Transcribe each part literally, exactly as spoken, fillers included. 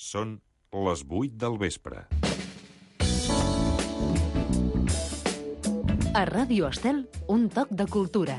Són les vuit del vespre. A Ràdio Estel, un toc de cultura.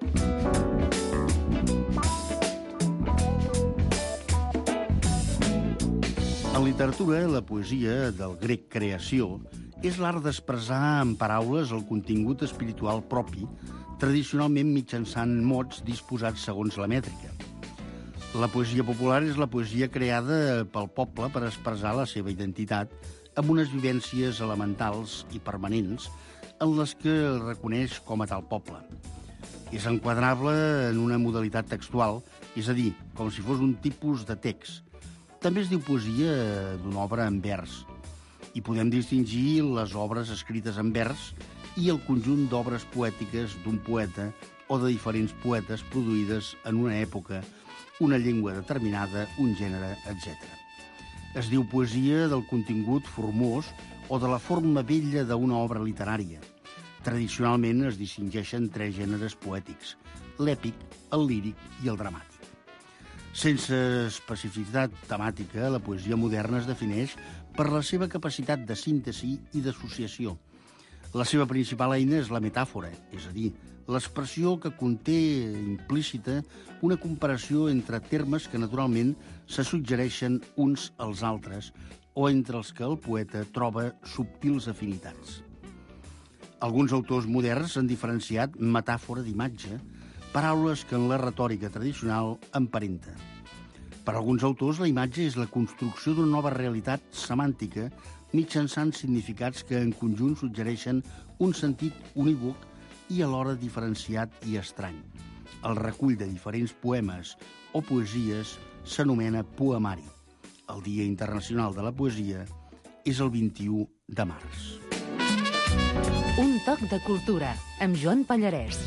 En literatura, la poesia, del grec creació, és l'art d'expressar en paraules el contingut espiritual propi, tradicionalment mitjançant mots disposats segons la mètrica. La poesia popular és la poesia creada pel poble per expressar la seva identitat amb unes vivències elementals i permanents en les que el reconeix com a tal poble. És enquadrable en una modalitat textual, és a dir, com si fos un tipus de text. També es diu poesia d'una obra en vers. I podem distingir les obres escrites en vers i el conjunt d'obres poètiques d'un poeta o de diferents poetes produïdes en una època, una llengua determinada, un gènere, etcètera. Es diu poesia del contingut formós o de la forma bella d'una obra literària. Tradicionalment es distingeixen tres gèneres poètics: l'èpic, el líric i el dramàtic. Sense especificitat temàtica, la poesia moderna es defineix per la seva capacitat de síntesi i d'associació. La seva principal eina és la metàfora, és a dir, l'expressió que conté implícita una comparació entre termes que naturalment se suggereixen uns als altres o entre els que el poeta troba subtils afinitats. Alguns autors moderns han diferenciat metàfora d'imatge, paraules que en la retòrica tradicional emparenta. Per alguns autors, la imatge és la construcció d'una nova realitat semàntica mitjançant significats que en conjunt suggereixen un sentit unívoc i alhora diferenciat i estrany. El recull de diferents poemes o poesies s'anomena poemari. El Dia Internacional de la Poesia és el vint-i-u de març. Un toc de cultura, amb Joan Pallarès.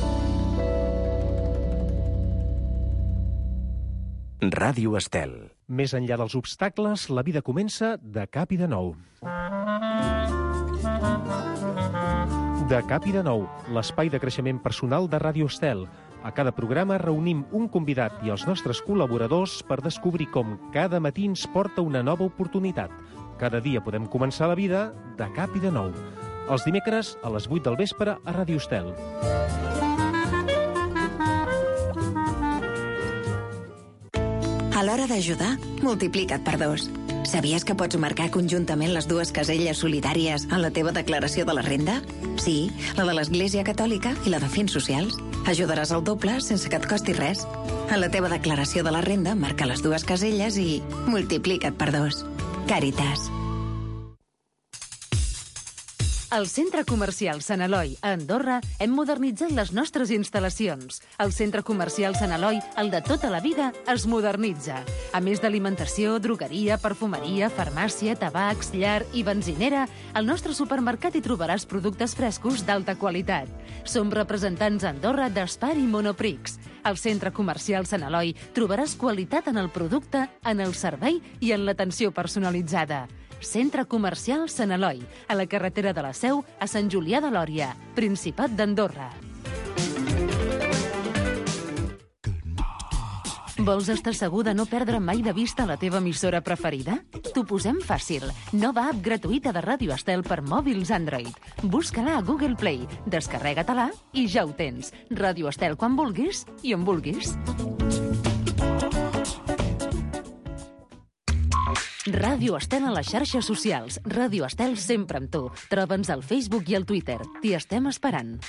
Ràdio Estel. Més enllà dels obstacles, la vida comença de cap i de nou. De cap i de nou, l'espai de creixement personal de Ràdio Estel. A cada programa reunim un convidat i els nostres col·laboradors per descobrir com cada matí ens porta una nova oportunitat. Cada dia podem començar la vida de cap i de nou. Els dimecres a les vuit del vespre a Ràdio Estel. A l'hora d'ajudar, multiplica't per dos. Sabies que pots marcar conjuntament les dues caselles solidàries en la teva declaració de la renda? Sí, la de l'Església Catòlica i la de Fins Socials. Ajudaràs el doble sense que et costi res. En la teva declaració de la renda, marca les dues caselles i multiplica't per dos. Càritas. Al Centre Comercial Sant Eloi, a Andorra, hem modernitzat les nostres instal·lacions. El Centre Comercial Sant Eloi, el de tota la vida, es modernitza. A més d'alimentació, drogueria, perfumeria, farmàcia, tabacs, llar i benzinera, al nostre supermercat hi trobaràs productes frescos d'alta qualitat. Som representants a Andorra d'Espar i Monoprix. Al Centre Comercial Sant Eloi trobaràs qualitat en el producte, en el servei i en l'atenció personalitzada. Centre Comercial Sant Eloi, a la carretera de la Seu, a Sant Julià de Lòria, Principat d'Andorra. Vols estar segur de no perdre mai de vista la teva emissora preferida? T'ho posem fàcil. Nova app gratuïta de Ràdio Estel per mòbils Android. Busca-la a Google Play, descarrega-te-la i ja ho tens. Ràdio Estel quan vulguis i on vulguis. Ràdio Estel a les xarxes socials. Ràdio Estel sempre amb tu. Troba'ns al Facebook i al Twitter. T'hi estem esperant.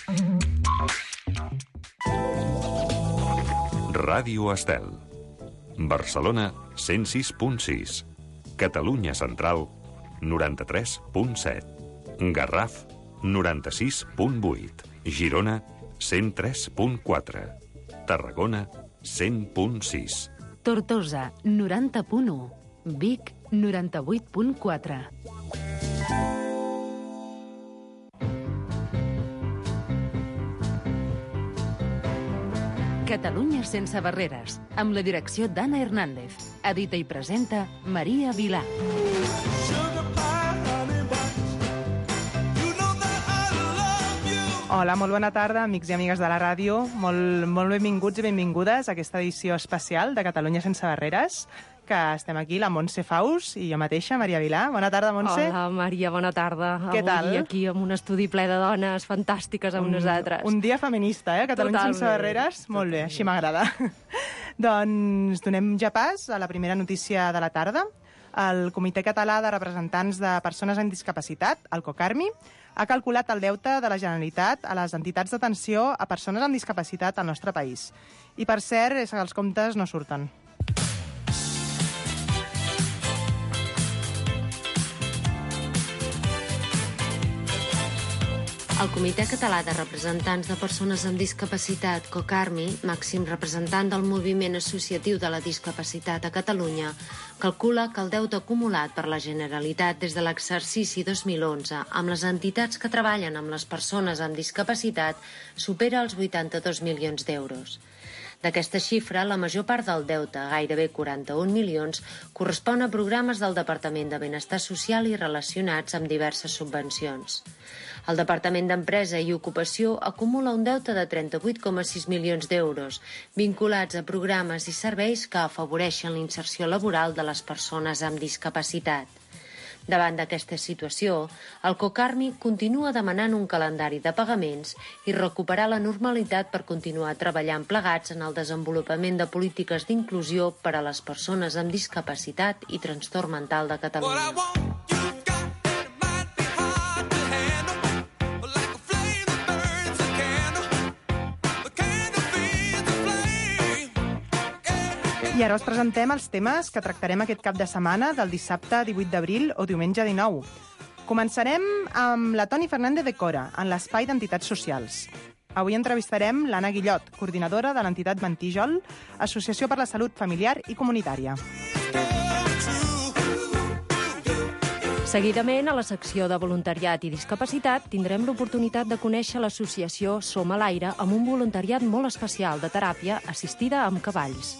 Ràdio Estel. Barcelona, cent sis punt sis. Catalunya Central, noranta-tres punt set. Garraf, noranta-sis punt vuit. Girona, cent tres punt quatre. Tarragona, cent punt sis. Tortosa, noranta punt u. Vic, noranta-vuit punt quatre. Catalunya sense barreres, amb la direcció d'Anna Hernández. Edita i presenta Maria Vilà. Hola, molt bona tarda, amics i amigues de la ràdio. Molt, molt benvinguts i benvingudes a aquesta edició especial de Catalunya sense barreres, que estem aquí, la Montse Faus i jo mateixa, Maria Vilà. Bona tarda, Montse. Hola, Maria, bona tarda. Què tal? Avui aquí amb un estudi ple de dones fantàstiques amb un, nosaltres. Un dia feminista, eh? Catalunya Totalment. sense barreres. Molt bé, així m'agrada. Doncs donem ja pas a la primera notícia de la tarda. El Comitè Català de Representants de Persones amb Discapacitat, el COCARMI, ha calculat el deute de la Generalitat a les entitats d'atenció a persones amb discapacitat al nostre país. I, per cert, és que els comptes no surten. El Comitè Català de Representants de Persones amb Discapacitat, COCARMI, màxim representant del moviment associatiu de la discapacitat a Catalunya, calcula que el deute acumulat per la Generalitat des de l'exercici dos mil onze amb les entitats que treballen amb les persones amb discapacitat supera els vuitanta-dos milions d'euros. D'aquesta xifra, la major part del deute, gairebé quaranta-un milions, correspon a programes del Departament de Benestar Social i relacionats amb diverses subvencions. El Departament d'Empresa i Ocupació acumula un deute de trenta-vuit coma sis milions d'euros, vinculats a programes i serveis que afavoreixen la inserció laboral de les persones amb discapacitat. Davant d'aquesta situació, el COCARMI continua demanant un calendari de pagaments i recuperar la normalitat per continuar treballant plegats en el desenvolupament de polítiques d'inclusió per a les persones amb discapacitat i trastorn mental de Catalunya. I ara us presentem els temes que tractarem aquest cap de setmana del dissabte divuit d'abril o diumenge dinou. Començarem amb la Toni Fernández de Cora, en l'espai d'entitats socials. Avui entrevistarem l'Anna Guillot, coordinadora de l'entitat Ventijol, Associació per la Salut Familiar i Comunitària. Seguidament, a la secció de voluntariat i discapacitat, tindrem l'oportunitat de conèixer l'associació Som a l'Aire amb un voluntariat molt especial de teràpia assistida amb cavalls.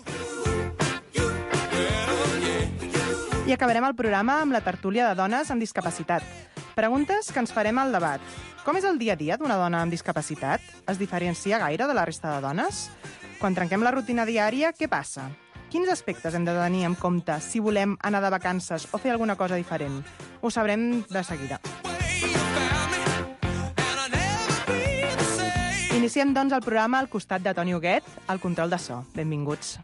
I acabarem el programa amb la tertúlia de dones amb discapacitat. Preguntes que ens farem al debat. Com és el dia a dia d'una dona amb discapacitat? Es diferencia gaire de la resta de dones? Quan trenquem la rutina diària, què passa? Quins aspectes hem de tenir en compte si volem anar de vacances o fer alguna cosa diferent? Ho sabrem de seguida. Iniciem, doncs, el programa al costat de Toni Huguet, al control de so. Benvinguts.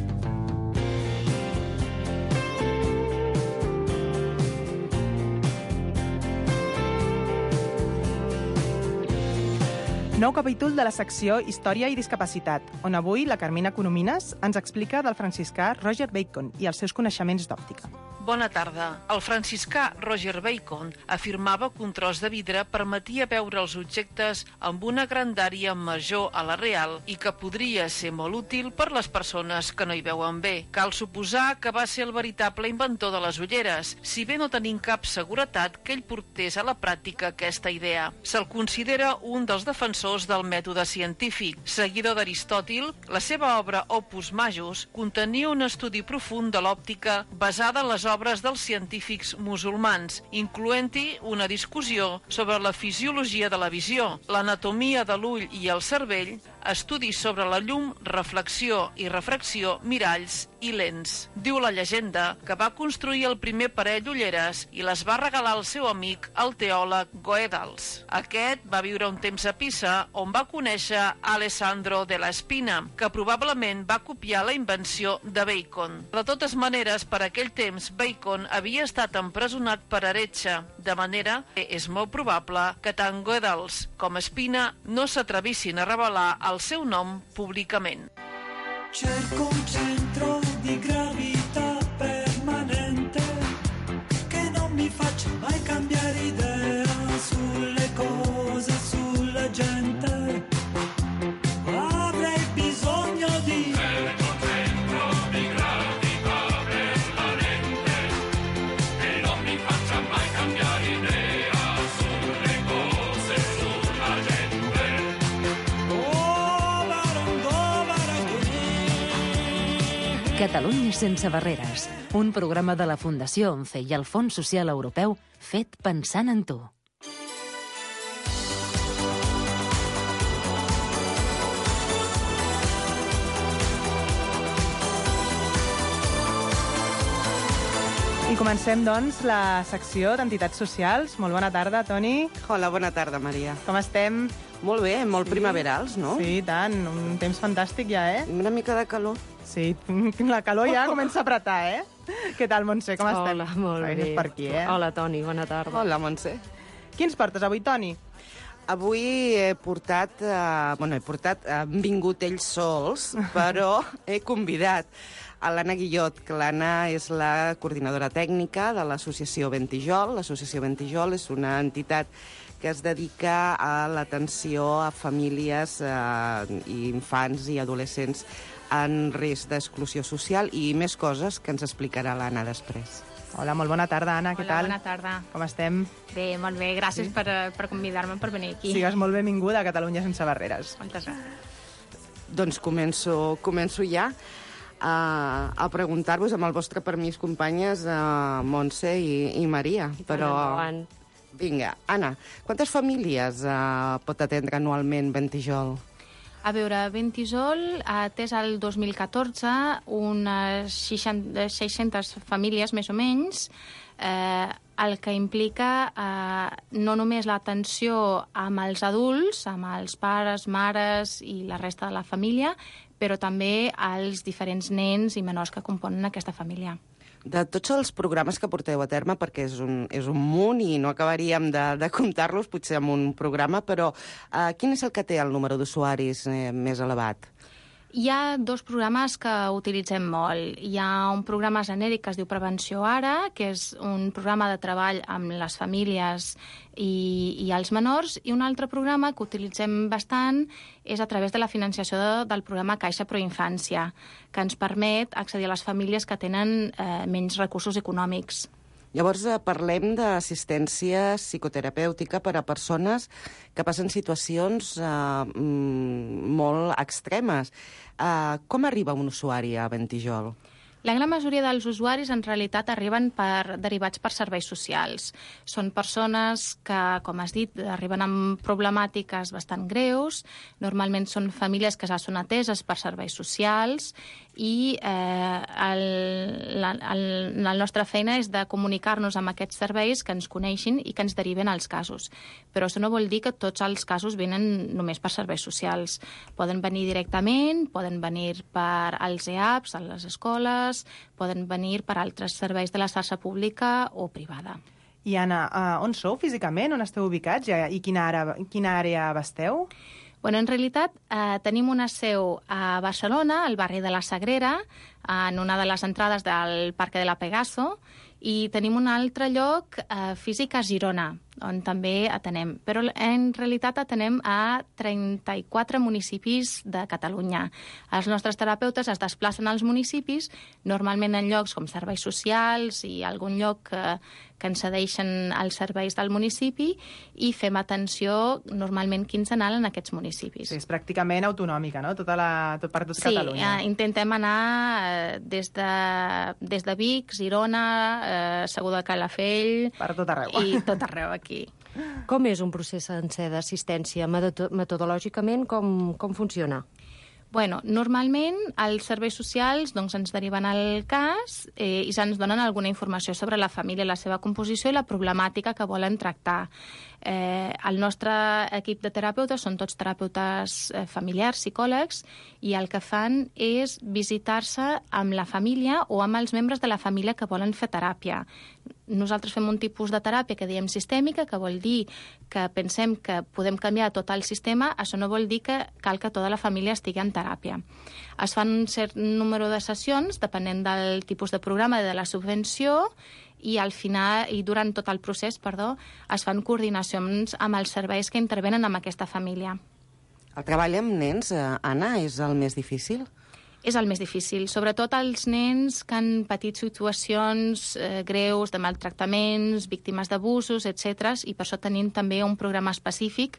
Nou capítol de la secció Història i Discapacitat, on avui la Carmina Coromines ens explica del franciscà Roger Bacon i els seus coneixements d'òptica. Bona tarda. El franciscà Roger Bacon afirmava que un tros de vidre permetia veure els objectes amb una grandària major a la real i que podria ser molt útil per les persones que no hi veuen bé. Cal suposar que va ser el veritable inventor de les ulleres, si bé no tenim cap seguretat que ell portés a la pràctica aquesta idea. Se'l considera un dels defensors del mètode científic. Seguidor d'Aristòtil, la seva obra Opus Majus contenia un estudi profund de l'òptica basada en les obres dels científics musulmans, incloent-hi una discussió sobre la fisiologia de la visió, l'anatomia de l'ull i el cervell, estudis sobre la llum, reflexió i refracció, miralls i lents. Diu la llegenda que va construir el primer parell d'ulleres i les va regalar al seu amic, el teòleg Goethals. Aquest va viure un temps a Pisa, on va conèixer Alessandro de la Spina, que probablement va copiar la invenció de Bacon. De totes maneres, per aquell temps, Bacon havia estat empresonat per heretge, de manera que és molt probable que tant Goethals com Spina no s'atrevissin a revelar el seu nom públicament. Cerco un centro di gravità permanente che non mi faccia mai cambiare idea sulle cose, sulla gente. Avrei bisogno di cerco un centro di gravità permanente che non mi faccia mai cambiare idea sulle cose, sulla gente. Oh, barongo, barongo. Catalunya sense barreres, un programa de la Fundació ONCE i el Fons Social Europeu fet pensant en tu. I comencem, doncs, la secció d'entitats socials. Molt bona tarda, Toni. Hola, bona tarda, Maria. Com estem? Molt bé, molt Sí. primaverals, no? Sí, i tant. Un temps fantàstic ja, eh? Una mica de calor. Sí, la calor ja comença a apretar, eh? Què tal, Montse, com estem? Hola, molt Ai, no bé. és per aquí, eh? Hola, Toni, bona tarda. Hola, Montse. Qui ens portes avui, Toni? Avui he portat... Eh, bueno, he portat... Han vingut ells sols, però he convidat a l'Anna Guillot, que l'Anna és la coordinadora tècnica de l'associació Ventijol. L'associació Ventijol és una entitat que es dedica a l'atenció a famílies, eh, i infants i adolescents en risc d'exclusió social i més coses que ens explicarà l'Anna després. Hola, molt bona tarda, Anna, què Hola, tal? bona tarda. Com estem? Bé, molt bé, gràcies Sí? per, eh, per convidar-me per venir aquí. Sigues molt benvinguda a Catalunya sense barreres. Moltes gràcies. Doncs començo, començo ja a, a preguntar-vos, amb el vostre permís, companyes, a Montse i, i Maria. Però, endavant. vinga, Anna, quantes famílies uh, pot atendre anualment Ventijol? A veure, Ventijol ha atès el dos mil catorze unes seixanta, seiscentes famílies, més o menys, eh, el que implica eh, no només l'atenció amb els adults, amb els pares, mares i la resta de la família, però també als diferents nens i menors que componen aquesta família. De tots els programes que porteu a terme, perquè és un, és un munt i no acabaríem de, de comptar-los potser en un programa, però eh, quin és el que té el número d'usuaris eh, més elevat? Hi ha dos programes que utilitzem molt. Hi ha un programa genèric que es diu Prevenció Ara, que és un programa de treball amb les famílies i, i els menors, i un altre programa que utilitzem bastant és a través de la financiació de, del programa Caixa Proinfància, que ens permet accedir a les famílies que tenen eh, menys recursos econòmics. Llavors, eh, parlem d'assistència psicoterapèutica per a persones que passen situacions eh, molt extremes. Eh, com arriba un usuari a Ventijol? La gran majoria dels usuaris en realitat arriben per, derivats per serveis socials. Són persones que, com has dit, arriben amb problemàtiques bastant greus. Normalment són famílies que ja són ateses per serveis socials i eh, el, la, el, la nostra feina és de comunicar-nos amb aquests serveis, que ens coneixin i que ens deriven als casos. Però això no vol dir que tots els casos venen només per serveis socials. Poden venir directament, poden venir per als E A Ps, a les escoles, poden venir per altres serveis de la xarxa pública o privada. I, Anna, uh, on sou físicament? On esteu ubicats? I quina àrea, quina àrea abasteu? Bueno, en realitat, eh, tenim una seu a Barcelona, al barri de la Sagrera, en una de les entrades del Parc de la Pegaso, i tenim un altre lloc eh, físic a Girona, on també atenem. Però en realitat atenem a trenta-quatre municipis de Catalunya. Els nostres terapeutes es desplacen als municipis, normalment en llocs com serveis socials i algun lloc que, que ens cedeixen els serveis del municipi, i fem atenció normalment quinzenal en aquests municipis. Sí, és pràcticament autonòmica, no? Tota la, tot per tot sí, Catalunya. Sí, eh, intentem anar eh, des, de, des de Vic, Girona, eh, Segur de Calafell... Per tot arreu. I tot arreu aquí. Com és un procés sencer d'assistència? Metodològicament, com, com funciona? Bueno, normalment els serveis socials doncs, ens deriven al cas eh, i ja ens donen alguna informació sobre la família, la seva composició i la problemàtica que volen tractar. Eh, el nostre equip de terapeutes són tots terapeutes eh, familiars, psicòlegs, i el que fan és visitar-se amb la família o amb els membres de la família que volen fer teràpia. Nosaltres fem un tipus de teràpia que diem sistèmica, que vol dir que pensem que podem canviar tot el sistema. Això no vol dir que cal que tota la família estigui en teràpia. Es fan un cert número de sessions, depenent del tipus de programa i de la subvenció, i al final, i durant tot el procés, perdó, es fan coordinacions amb els serveis que intervenen amb aquesta família. El treball amb nens, eh, Anna, és el més difícil? És el més difícil, sobretot els nens que han patit situacions eh, greus de maltractaments, víctimes d'abusos, etcètera. I per això tenim també un programa específic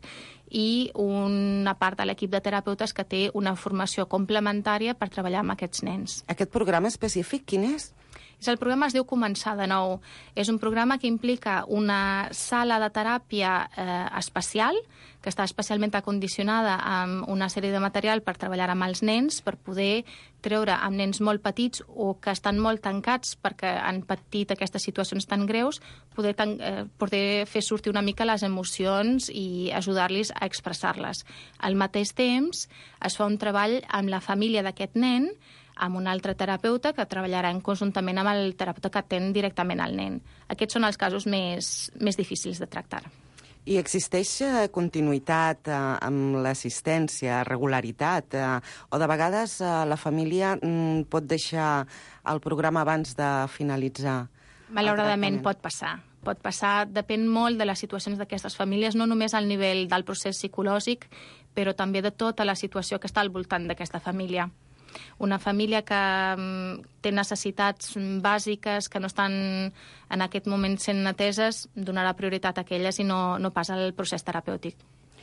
i una part de l'equip de terapeutes que té una formació complementària per treballar amb aquests nens. Aquest programa específic, quin és? És el programa es diu Començar de nou. És un programa que implica una sala de teràpia eh, especial, que està especialment acondicionada amb una sèrie de material per treballar amb els nens, per poder treure amb nens molt petits o que estan molt tancats perquè han patit aquestes situacions tan greus, poder, tan, eh, poder fer sortir una mica les emocions i ajudar-los a expressar-les. Al mateix temps, es fa un treball amb la família d'aquest nen, amb un altre terapeuta que treballarà en conjuntament amb el terapeuta que atén directament al nen. Aquests són els casos més, més difícils de tractar. I existeix eh, continuïtat eh, amb l'assistència, regularitat, eh, o de vegades eh, la família mm, pot deixar el programa abans de finalitzar? Malauradament pot passar. Pot passar, depèn molt de les situacions d'aquestes famílies, no només al nivell del procés psicològic, però també de tota la situació que està al voltant d'aquesta família. Una família que té necessitats bàsiques que no estan en aquest moment sent ateses, donarà prioritat a aquelles i no, no pas al procés terapèutic.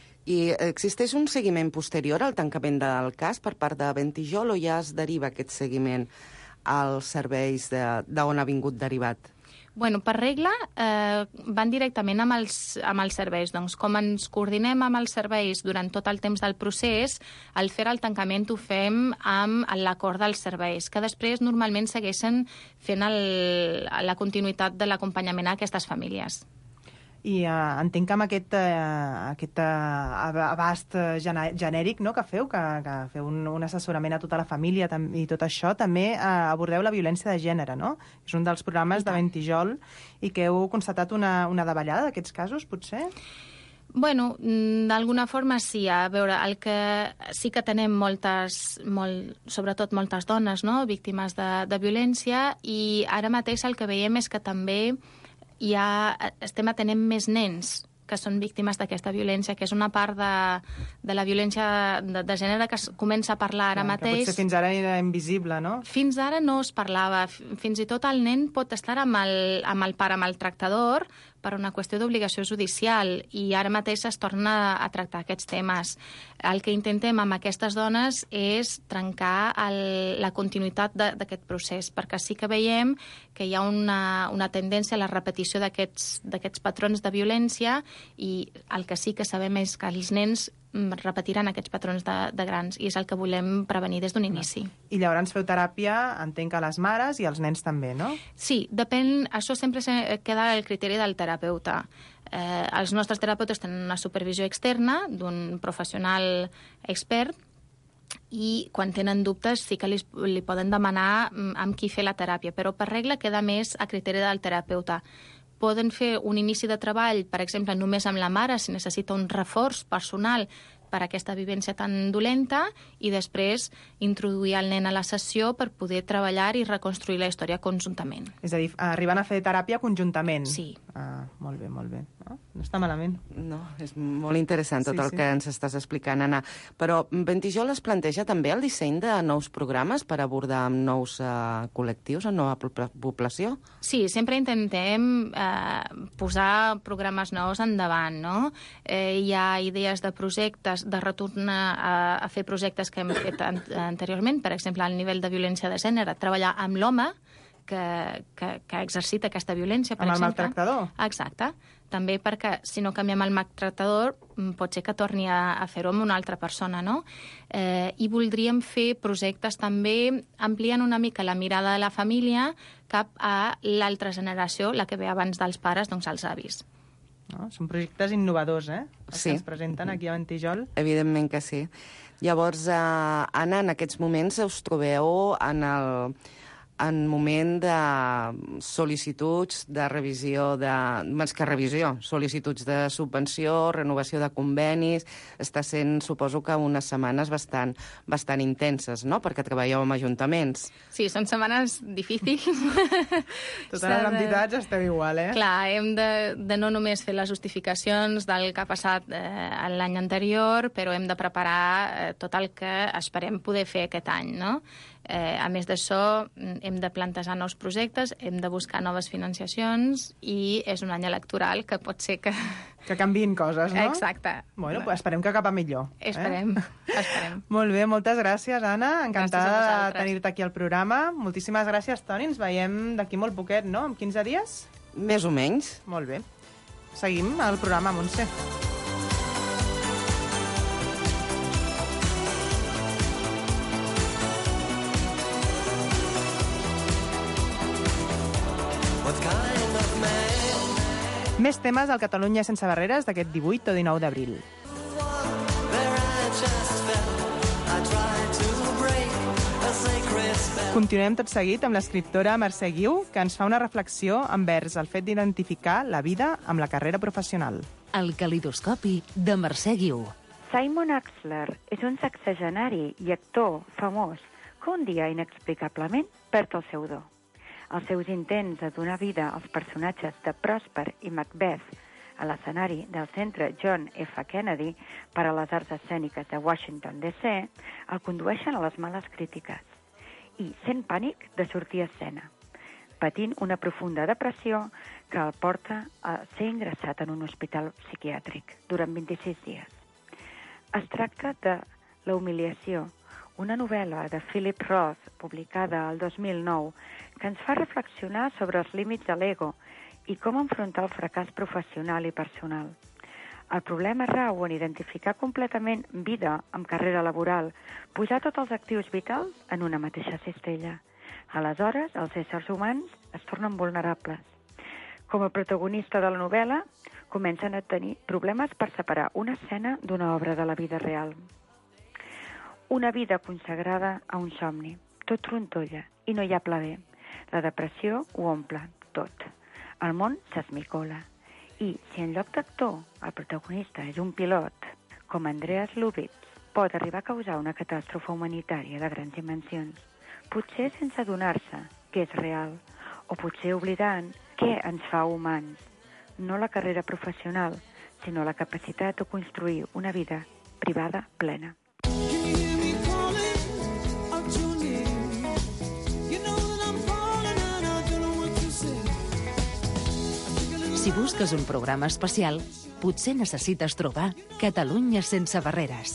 I existeix un seguiment posterior al tancament del cas per part de Ventijol o ja es deriva aquest seguiment als serveis d'on ha vingut derivat? Bueno, per regla, eh, van directament amb els, amb els serveis. Doncs com ens coordinem amb els serveis durant tot el temps del procés, al fer el tancament ho fem amb l'acord dels serveis, que després normalment segueixen fent el, la continuïtat de l'acompanyament a aquestes famílies. I uh, entenc que amb aquest, uh, aquest uh, abast genèric, no?, que feu, que, que feu un, un assessorament a tota la família i tot això, també uh, abordeu la violència de gènere, no? És un dels programes de Ventijol i que heu constatat una, una davallada d'aquests casos, potser? Bueno, d'alguna forma sí. A veure, el que sí que tenem moltes, molt, sobretot moltes dones, no?, víctimes de, de violència, i ara mateix el que veiem és que també ja estem atenent més nens que són víctimes d'aquesta violència, que és una part de, de la violència de, de gènere que es comença a parlar ara Clar, mateix. Que potser fins ara era invisible, no? Fins ara no es parlava. Fins i tot el nen pot estar amb el, amb el pare maltractador per una qüestió d'obligació judicial i ara mateix es torna a tractar aquests temes. El que intentem amb aquestes dones és trencar el, la continuïtat d'aquest procés, perquè sí que veiem que hi ha una, una tendència a la repetició d'aquests patrons de violència i el que sí que sabem és que els nens repetiran aquests patrons de, de grans i és el que volem prevenir des d'un inici. I llavors feu teràpia, entenc, a les mares i als nens també, no? Sí, depèn, això sempre queda el criteri del terapeuta. Eh, els nostres terapeutes tenen una supervisió externa d'un professional expert i quan tenen dubtes sí que li, li poden demanar amb qui fer la teràpia, però per regla queda més a criteri del terapeuta. Poden fer un inici de treball, per exemple, només amb la mare, si necessita un reforç personal per aquesta vivència tan dolenta, i després introduir el nen a la sessió per poder treballar i reconstruir la història conjuntament. És a dir, arriben a fer teràpia conjuntament. Sí. Ah, molt bé, molt bé. No, no està malament. No, és molt interessant tot sí, el sí. que ens estàs explicant, Anna. Però Ventijol es planteja també el disseny de nous programes per abordar amb nous uh, col·lectius, amb nova població? Sí, sempre intentem eh, posar programes nous endavant, no? Eh, hi ha idees de projectes, de retornar a, a fer projectes que hem fet an anteriorment, per exemple, al nivell de violència de gènere, treballar amb l'home que, que, que exercita aquesta violència, per amb exemple. Amb el maltractador? Exacte. També perquè, si no canviem el maltractador, pot ser que torni a, a fer-ho amb una altra persona, no? Eh, I voldríem fer projectes també ampliant una mica la mirada de la família cap a l'altra generació, la que ve abans dels pares, doncs els avis. No? Són projectes innovadors, eh? Els sí. que ens presenten aquí a Ventijol. Evidentment que sí. Llavors, eh, Anna, en aquests moments us trobeu en el en moment de sol·licituds de revisió, de, més que revisió, sol·licituds de subvenció, renovació de convenis. Està sent, suposo que unes setmanes bastant, bastant intenses, no?, perquè treballeu amb ajuntaments. Sí, són setmanes difícils. Totes les entitats esteu igual, eh? Clar, hem de, de no només fer les justificacions del que ha passat eh, l'any anterior, però hem de preparar eh, tot el que esperem poder fer aquest any, no? Eh, a més d'això, hem de plantejar nous projectes, hem de buscar noves financiacions i és un any electoral que pot ser que... Que canviïn coses, no? Exacte. Bueno, pues esperem que cap a millor. Esperem, eh? esperem. Molt bé, moltes gràcies, Anna. Encantada Gràcies de tenir-te aquí al programa. Moltíssimes gràcies, Toni. Ens veiem d'aquí molt poquet, no? En quinze dies? Més o menys. Molt bé. Seguim el programa, Montse. Més temes al Catalunya sense barreres d'aquest divuit o dinou d'abril. Continuem tot seguit amb l'escriptora Mercè Guiu, que ens fa una reflexió envers el fet d'identificar la vida amb la carrera professional. El calidoscopi de Mercè Guiu. Simon Axler és un sexagenari i actor famós que un dia inexplicablement perd el seu do. Els seus intents de donar vida als personatges de Prosper i Macbeth a l'escenari del Centre John F. Kennedy per a les arts escèniques de Washington, D C el condueixen a les males crítiques i sent pànic de sortir a escena, patint una profunda depressió que el porta a ser ingressat en un hospital psiquiàtric durant vint-i-sis dies. Es tracta de La humiliació, una novel·la de Philip Roth, publicada el dos mil nou, que ens fa reflexionar sobre els límits de l'ego i com enfrontar el fracàs professional i personal. El problema rau en identificar completament vida amb carrera laboral, posar tots els actius vitals en una mateixa cistella. Aleshores, els éssers humans es tornen vulnerables. Com a protagonista de la novel·la, comencen a tenir problemes per separar una escena d'una obra de la vida real. Una vida consagrada a un somni. Tot trontolla i no hi ha pla B. La depressió ho omple tot. El món s'esmicola. I si en lloc d'actor el protagonista és un pilot, com Andreas Lubitz, pot arribar a causar una catàstrofe humanitària de grans dimensions, potser sense adonar-se que és real, o potser oblidant què ens fa humans, no la carrera professional, sinó la capacitat de construir una vida privada plena. Si busques un programa especial, potser necessites trobar Catalunya sense barreres.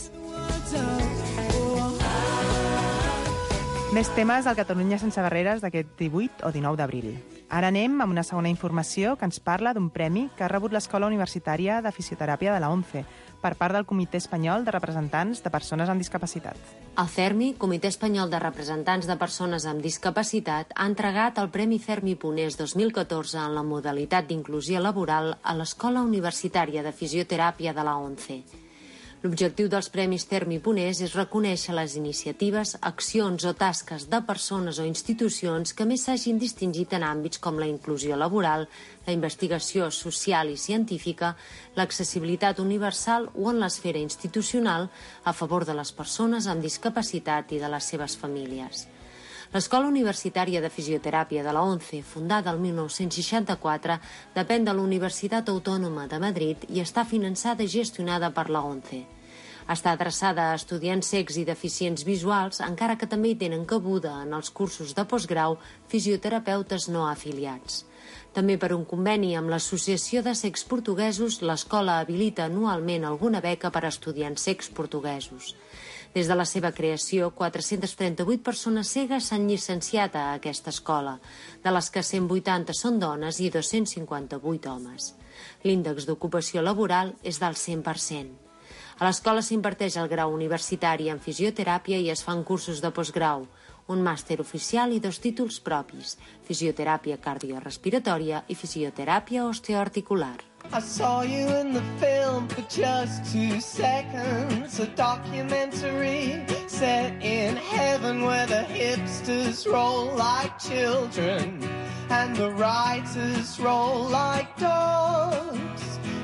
Més temes al Catalunya sense barreres d'aquest divuit o dinou d'abril. Ara anem amb una segona informació que ens parla d'un premi que ha rebut l'Escola Universitària de Fisioteràpia de la ONCE per part del Comitè Espanyol de Representants de Persones amb Discapacitat. El CERMI, Comitè Espanyol de Representants de Persones amb Discapacitat, ha entregat el Premi CERMI Punés dos mil catorze en la modalitat d'inclusió laboral a l'Escola Universitària de Fisioteràpia de la ONCE. L'objectiu dels Premis CERMI Punés és reconèixer les iniciatives, accions o tasques de persones o institucions que més s'hagin distingit en àmbits com la inclusió laboral, la investigació social i científica, l'accessibilitat universal o en l'esfera institucional a favor de les persones amb discapacitat i de les seves famílies. L'Escola Universitària de Fisioteràpia de la ONCE, fundada el mil nou-cents seixanta-quatre, depèn de la Universitat Autònoma de Madrid i està finançada i gestionada per la ONCE. Està adreçada a estudiants cecs i deficients visuals, encara que també hi tenen cabuda en els cursos de postgrau fisioterapeutes no afiliats. També per un conveni amb l'Associació de Cecs Portuguesos, l'escola habilita anualment alguna beca per a estudiants cecs portuguesos. Des de la seva creació, quatre-centes trenta-vuit persones cegues s'han llicenciat a aquesta escola, de les que cent vuitanta són dones i dos-cents cinquanta-vuit homes. L'índex d'ocupació laboral és del cent per cent. A l'escola s'imparteix el grau universitari en fisioteràpia i es fan cursos de postgrau, un màster oficial i dos títols propis, fisioteràpia cardiorespiratòria i fisioteràpia osteoarticular. I saw you in the film for just two seconds, a documentary set in heaven where the hipsters roll like children and the writers roll like dogs.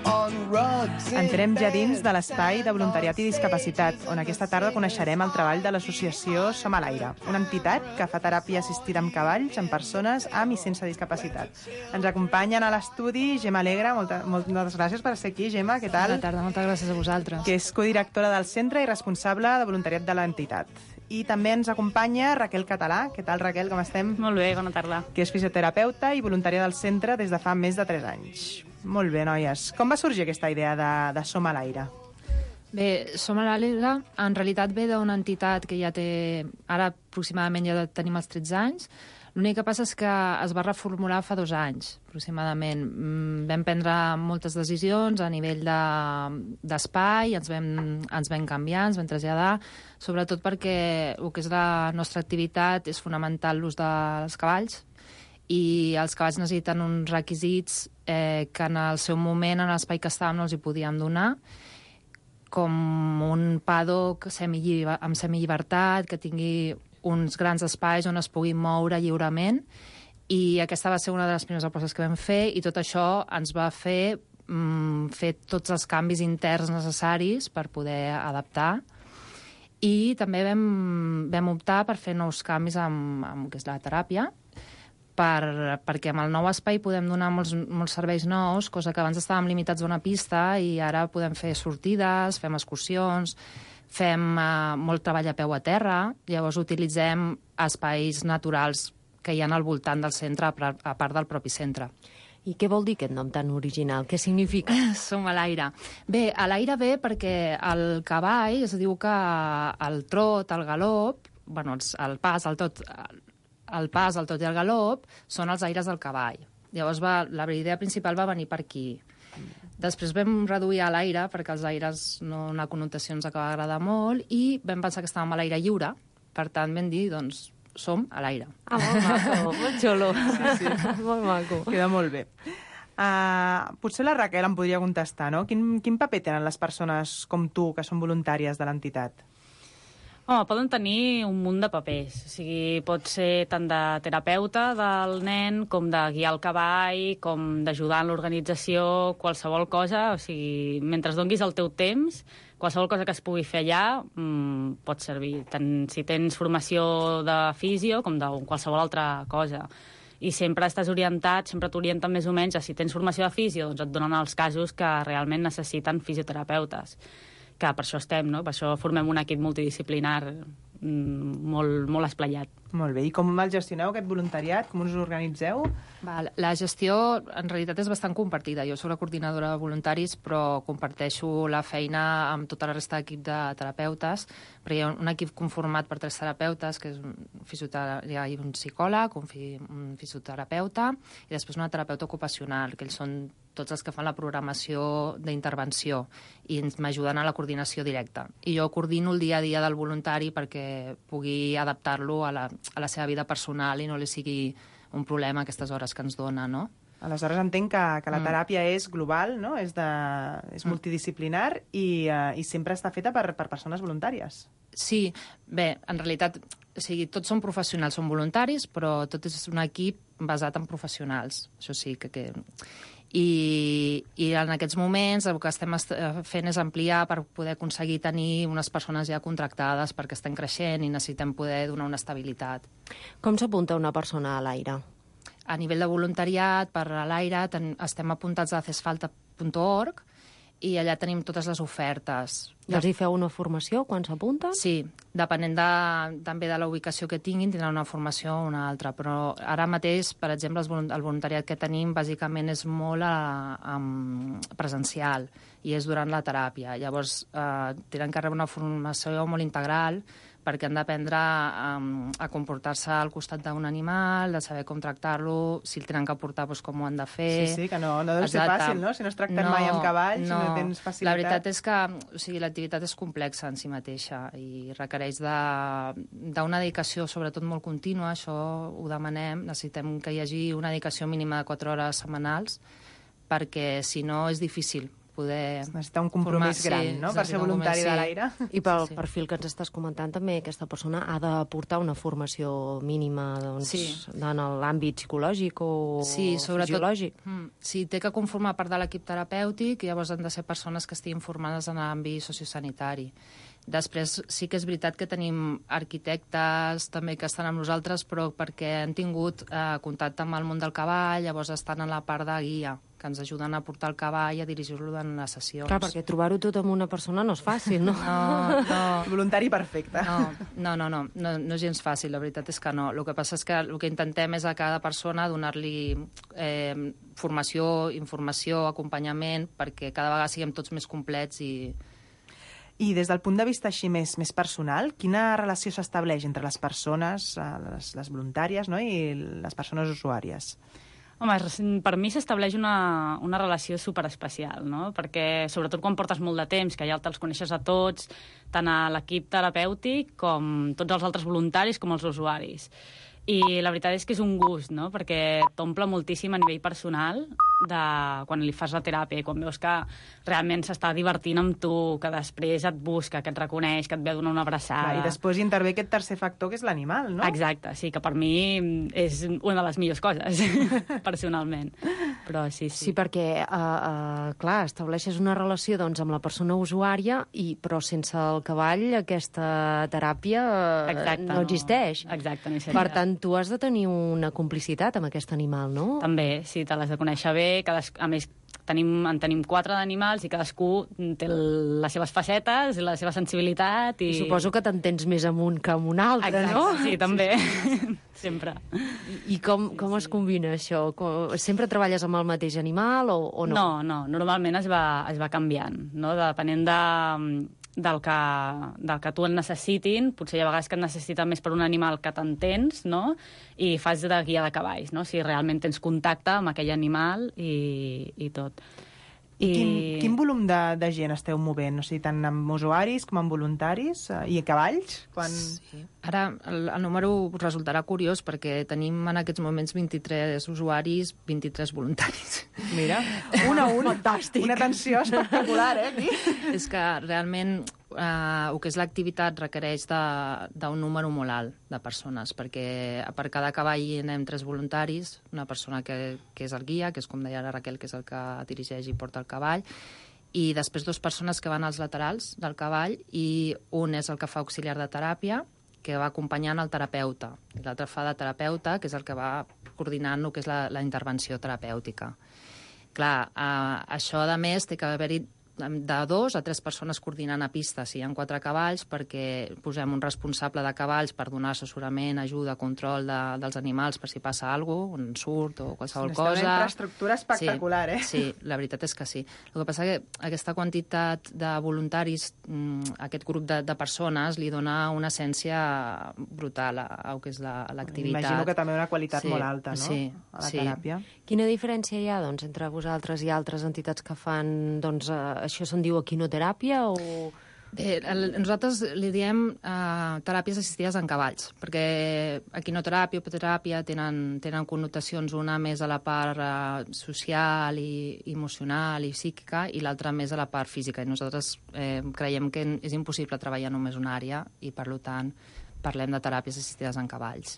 Entrem ja dins de l'espai de voluntariat i discapacitat, on aquesta tarda coneixerem el treball de l'associació Som a l'Aire, una entitat que fa teràpia assistida amb cavalls en persones amb i sense discapacitat. Ens acompanyen a l'estudi Gemma Alegre. Molta, moltes gràcies per ser aquí, Gemma. Què tal? Bona tarda, moltes gràcies a vosaltres. Que és codirectora del centre i responsable de voluntariat de l'entitat. I també ens acompanya Raquel Català. Què tal, Raquel, com estem? Molt bé, bona tarda. Que és fisioterapeuta i voluntària del centre des de fa més de tres anys. Molt bé, noies. Com va sorgir aquesta idea de, de Som a l'aire? Bé, Som a l'aire en realitat ve d'una entitat que ja té... Ara aproximadament ja tenim els tretze anys. L'únic que passa és que es va reformular fa dos anys, aproximadament. Vam prendre moltes decisions a nivell d'espai, de, ens, vam, ens vam canviar, ens vam traslladar, sobretot perquè el que és la nostra activitat és fonamental l'ús dels cavalls, i els cavalls necessiten uns requisits eh, que en el seu moment, en l'espai que estàvem, no els hi podíem donar, com un paddock semi, amb semillibertat, que tingui uns grans espais on es puguin moure lliurement, i aquesta va ser una de les primeres apostes que vam fer, i tot això ens va fer mm, fer tots els canvis interns necessaris per poder adaptar, i també vam, vam optar per fer nous canvis amb, amb el que és la teràpia, per, perquè amb el nou espai podem donar molts, molts serveis nous, cosa que abans estàvem limitats a una pista, i ara podem fer sortides, fem excursions, fem uh, molt treball a peu a terra, llavors utilitzem espais naturals que hi ha al voltant del centre, a part del propi centre. I què vol dir aquest nom tan original? Què significa? Som a l'aire. Bé, a l'aire ve perquè el cavall, es diu que el trot, el galop, bueno, el pas, el tot, el pas, el tot i el galop són els aires del cavall. Llavors va, la idea principal va venir per aquí. Després vam reduir a l'aire, perquè els aires no, una connotació ens acaba d'agradar molt, i vam pensar que estàvem a l'aire lliure, per tant vam dir, doncs, som a l'aire. Ah, molt maco, molt xulo. Sí, sí. Molt maco. Queda molt bé. Uh, potser la Raquel em podria contestar, no? Quin, quin paper tenen les persones com tu, que són voluntàries de l'entitat? Home, poden tenir un munt de papers. O sigui, pot ser tant de terapeuta del nen, com de guiar el cavall, com d'ajudar en l'organització, qualsevol cosa. O sigui, mentre donguis el teu temps, qualsevol cosa que es pugui fer allà mmm, pot servir. Tant si tens formació de fisio com de qualsevol altra cosa. I sempre estàs orientat, sempre t'orienten més o menys a si tens formació de fisio, doncs et donen els casos que realment necessiten fisioterapeutes. Que per això estem, no? Per això formem un equip multidisciplinar molt, molt esplayat. Molt bé. I com el gestioneu, aquest voluntariat? Com us organitzeu? Val. La gestió, en realitat, és bastant compartida. Jo soc la coordinadora de voluntaris, però comparteixo la feina amb tota la resta d'equip de terapeutes, però hi ha un equip conformat per tres terapeutes, que és un, hi ha un psicòleg, un, fi, un fisioterapeuta, i després una terapeuta ocupacional, que ells són tots els que fan la programació d'intervenció i m'ajuden a la coordinació directa. I jo coordino el dia a dia del voluntari perquè pugui adaptar-lo a la, a la seva vida personal i no li sigui un problema aquestes hores que ens dona, no? Aleshores entenc que, que la teràpia mm. és global, no? És, de, és multidisciplinar i, uh, i sempre està feta per, per persones voluntàries. Sí, bé, en realitat, o sigui, tots són professionals, són voluntaris, però tot és un equip basat en professionals. Això sí que... que... I, i en aquests moments el que estem fent és ampliar per poder aconseguir tenir unes persones ja contractades perquè estem creixent i necessitem poder donar una estabilitat. Com s'apunta una persona a l'aire? A nivell de voluntariat, per a l'aire, estem apuntats a cesfalta punt org i allà tenim totes les ofertes. I els hi feu una formació quan s'apunten? Sí, depenent de, també de la ubicació que tinguin, tindran una formació o una altra, però ara mateix, per exemple, el voluntariat que tenim bàsicament és molt a, a, presencial i és durant la teràpia. Llavors, eh, tenen que rebre una formació molt integral perquè han d'aprendre um, a comportar-se al costat d'un animal, de saber com tractar-lo, si el tenen que portar, doncs, com ho han de fer... Sí, sí, que no, no deu ser fàcil, no? Si no has tractat no, mai amb cavalls, no, si no tens facilitat... La veritat és que o sigui, l'activitat és complexa en si mateixa i requereix d'una de, dedicació, sobretot molt contínua, això ho demanem, necessitem que hi hagi una dedicació mínima de quatre hores setmanals, perquè si no és difícil poder... Necessita un compromís formar, gran, sí, no?, per ser voluntari sí. de l'aire. I pel sí. perfil que ens estàs comentant, també aquesta persona ha de portar una formació mínima doncs, sí. en l'àmbit psicològic o sí, sobretot, fisiològic. Mm, sí, té que conformar part de l'equip terapèutic i llavors han de ser persones que estiguin formades en l'àmbit sociosanitari. Després sí que és veritat que tenim arquitectes també que estan amb nosaltres, però perquè han tingut eh, contacte amb el món del cavall, llavors estan en la part de guia, que ens ajuden a portar el cavall, a dirigir-lo en les sessions. Clar, perquè trobar-ho tot amb una persona no és fàcil, no? No, no. Voluntari perfecte. No, no, no, no, no, no és gens fàcil, la veritat és que no. El que passa és que el que intentem és a cada persona donar-li eh, formació, informació, acompanyament, perquè cada vegada siguem tots més complets i... I des del punt de vista així més, més personal, quina relació s'estableix entre les persones, les, les voluntàries, no?, i les persones usuàries? Home, per mi s'estableix una, una relació superespecial, no? Perquè, sobretot quan portes molt de temps, que ja te'ls coneixes a tots, tant a l'equip terapèutic com tots els altres voluntaris com els usuaris. I la veritat és que és un gust, no? Perquè t'omple moltíssim a nivell personal de quan li fas la teràpia i quan veus que realment s'està divertint amb tu, que després et busca, que et reconeix, que et ve a donar una abraçada. Clar, i després intervé aquest tercer factor, que és l'animal, no? Exacte, sí, que per mi és una de les millors coses, personalment. Però sí, sí. Sí, perquè, uh, uh, clar, estableixes una relació doncs, amb la persona usuària, i però sense el cavall aquesta teràpia uh, Exacte, no existeix. Exacte, no hi seria. Per tant, tu has de tenir una complicitat amb aquest animal, no? També, sí, te l'has de conèixer bé. Cades... A més, tenim, en tenim quatre d'animals i cadascú té les seves facetes, la seva sensibilitat. I, I suposo que t'entens més amb un que amb un altre, exacte, no? Sí, també. Sempre. I, i com, com es combina això? Com, sempre treballes amb el mateix animal o, o no? No, no, normalment es va, es va canviant, no? Depenent de, del, que, del que tu en necessitin. Potser hi ha vegades que et necessita més per un animal que t'entens, no? I fas de guia de cavalls, no? Si realment tens contacte amb aquell animal i, i tot. I quin, quin volum de, de gent esteu movent? O sigui, tant amb usuaris com amb voluntaris i a cavalls? Quan... Sí. Ara el, el número resultarà curiós perquè tenim en aquests moments vint-i-tres usuaris, vint-i-tres voluntaris. Mira, un a un. Fantàstic. Una atenció espectacular, eh, aquí? És que realment eh, el que és l'activitat requereix d'un número molt alt de persones, perquè per cada cavall hi anem tres voluntaris, una persona que, que és el guia, que és com deia la Raquel, que és el que dirigeix i porta el cavall, i després dues persones que van als laterals del cavall, i un és el que fa auxiliar de teràpia, que va acompanyant el terapeuta, i l'altre fa de terapeuta, que és el que va coordinant el que és la, la intervenció terapèutica. Clar, eh, això, a més, té que haver-hi de dos a tres persones coordinant a pista. Si hi ha quatre cavalls, perquè posem un responsable de cavalls per donar assessorament, ajuda, control de, dels animals per si passa alguna cosa, un surt o qualsevol sí, cosa. És una infraestructura espectacular, sí, eh? Sí, la veritat és que sí. El que passa és que aquesta quantitat de voluntaris, aquest grup de, de persones, li dona una essència brutal a, a que és l'activitat. Imagino que també una qualitat sí, molt alta, no? Sí, a la sí. teràpia. Quina diferència hi ha, doncs, entre vosaltres i altres entitats que fan, doncs, eh, això se'n diu equinoteràpia o...? Bé, el, nosaltres li diem eh, teràpies assistides en cavalls, perquè equinoteràpia o epoteràpia tenen, tenen connotacions, una més a la part eh, social i emocional i psíquica, i l'altra més a la part física. I nosaltres eh, creiem que és impossible treballar només una àrea i, per tant, parlem de teràpies assistides en cavalls.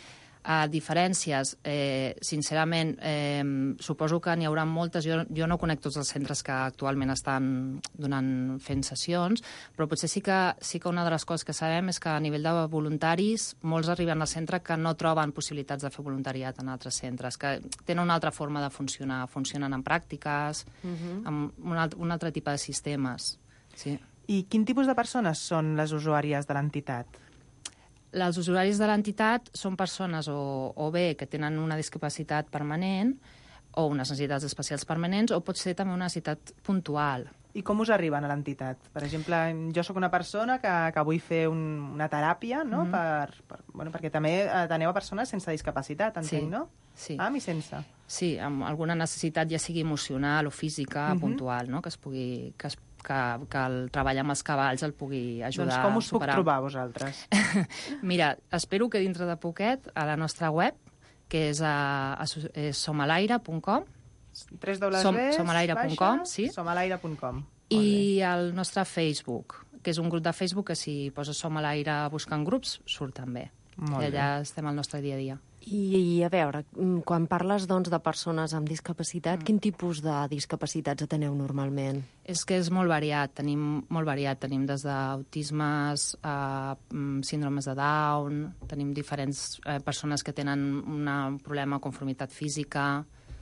A diferències, eh, sincerament, eh, suposo que n'hi haurà moltes. Jo, jo no conec tots els centres que actualment estan donant, fent sessions, però potser sí que, sí que una de les coses que sabem és que a nivell de voluntaris molts arriben al centre que no troben possibilitats de fer voluntariat en altres centres, que tenen una altra forma de funcionar. Funcionen en pràctiques, uh-huh. amb un altre, un altre tipus de sistemes. Sí. I quin tipus de persones són les usuàries de l'entitat? Els usuaris de l'entitat són persones o, o bé que tenen una discapacitat permanent o unes necessitats especials permanents, o pot ser també una necessitat puntual. I com us arriben a l'entitat? Per exemple, jo sóc una persona que, que vull fer un, una teràpia, no? Mm-hmm. per, per, bueno, perquè també ateneu a persones sense discapacitat, entenc, sí. no? Sí. Ah, i sense? Sí, amb alguna necessitat, ja sigui emocional o física, mm-hmm. puntual, no? Que es pugui... Que es Que, que el treball amb els cavalls el pugui ajudar doncs com us a superar. Puc trobar, vosaltres? Mira, espero que dintre de poquet, a la nostra web, que és a, a, a somalaire punt com, Som, somalaire punt com, sí. somalaire punt com. I el nostre Facebook, que és un grup de Facebook que si poses Som a l'aire buscant grups, surt també. Molt I allà bé. estem al nostre dia a dia. I, I a veure, quan parles doncs, de persones amb discapacitat, mm. quin tipus de discapacitats ateneu normalment? És que és molt variat, tenim molt variat. Tenim des d'autismes a síndromes de Down, tenim diferents eh, persones que tenen un problema de conformitat física,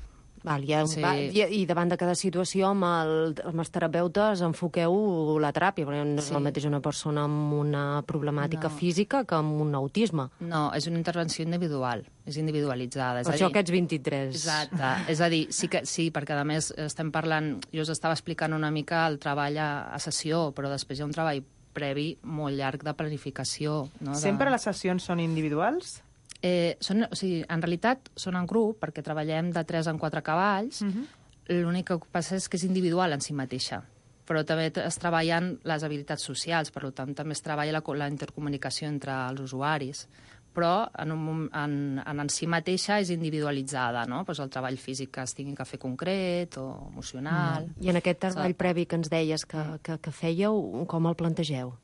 Val, ja, Sí. va, i, I davant de cada situació, amb, el, amb els terapeutes enfoqueu la teràpia, perquè no és Sí. el mateix una persona amb una problemàtica No. física que amb un autisme. No, és una intervenció individual, és individualitzada. És Per a això dir... aquests vint-i-tres. Exacte. És a dir, sí, que, sí, perquè a més estem parlant... Jo us estava explicant una mica el treball a, a sessió, però després hi ha un treball previ molt llarg de planificació. No? De... Sempre les sessions són individuals? Eh, són, o sigui, en realitat són en grup, perquè treballem de tres en quatre cavalls. Uh -huh. L'únic que passa és que és individual en si mateixa. Però també es treballen les habilitats socials, per tant, també es treballa la, la intercomunicació entre els usuaris. Però en, un, en, en, en si mateixa és individualitzada, no? Pues el treball físic que es tingui que fer concret o emocional. I en aquest treball previ que ens deies que, que, que fèieu, com el plantegeu?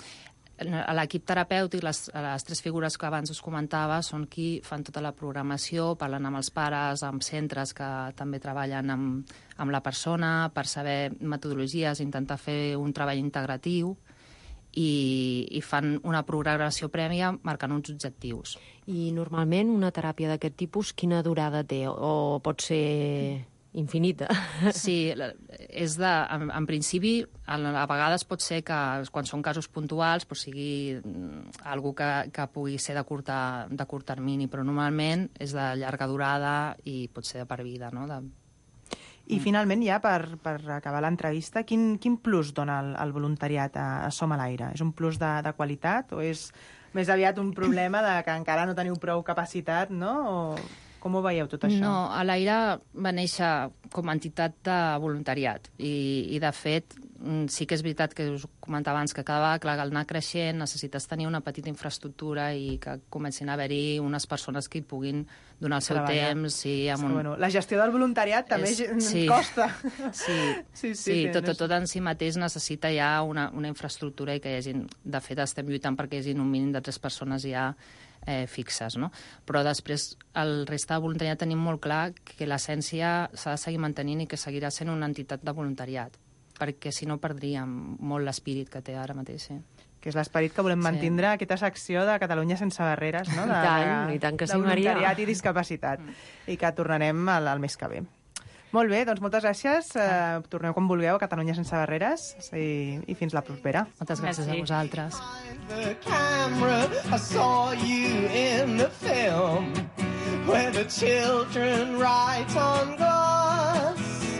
A l'equip terapèutic, les, les tres figures que abans us comentava són qui fan tota la programació, parlen amb els pares, amb centres que també treballen amb, amb la persona per saber metodologies, intentar fer un treball integratiu i, i fan una programació prèvia marcant uns objectius. I normalment una teràpia d'aquest tipus quina durada té? O pot ser infinita? Sí, és de, en, en principi, a, a vegades pot ser que quan són casos puntuals pues, sigui algú que, que pugui ser de curt, de curt termini, però normalment és de llarga durada i pot ser de per vida, no? De... I finalment, ja per, per acabar l'entrevista, quin, quin plus dona el, el voluntariat a, a Som a l'Aire? És un plus de, de qualitat o és més aviat un problema de que encara no teniu prou capacitat, no? O... Com ho veieu, tot això? No, a l'Aire va néixer com a entitat de voluntariat i, i de fet, sí que és veritat que us comentava abans que cada vegada, clar, al anar creixent necessites tenir una petita infraestructura i que comencin a haver-hi unes persones que hi puguin donar el seu Treballar. temps. I amb Sí, un... bueno, la gestió del voluntariat també És- és, sí. costa. Sí, sí, sí, sí, sí, tot, no tot, és- tot en si mateix necessita ja una, una infraestructura i que hi hagi... De fet, estem lluitant perquè hi hagi un mínim de tres persones ja eh, fixes, no? Però després, el reste de voluntariat tenim molt clar que l'essència s'ha de seguir mantenint i que seguirà sent una entitat de voluntariat, perquè si no perdríem molt l'espírit que té ara mateix, sí. Que és l'esperit que volem Sí. mantindre aquesta secció de Catalunya sense barreres, no? De, I tant, i tant que de sí, Maria. voluntariat i discapacitat. Mm. I que tornarem al, al mes que ve. Molt bé, doncs moltes gràcies. Uh, torneu quan vulgueu a Catalunya sense barreres i, i fins la propera. Moltes gràcies a vosaltres. The camera, I saw you in the film where the children write on glass.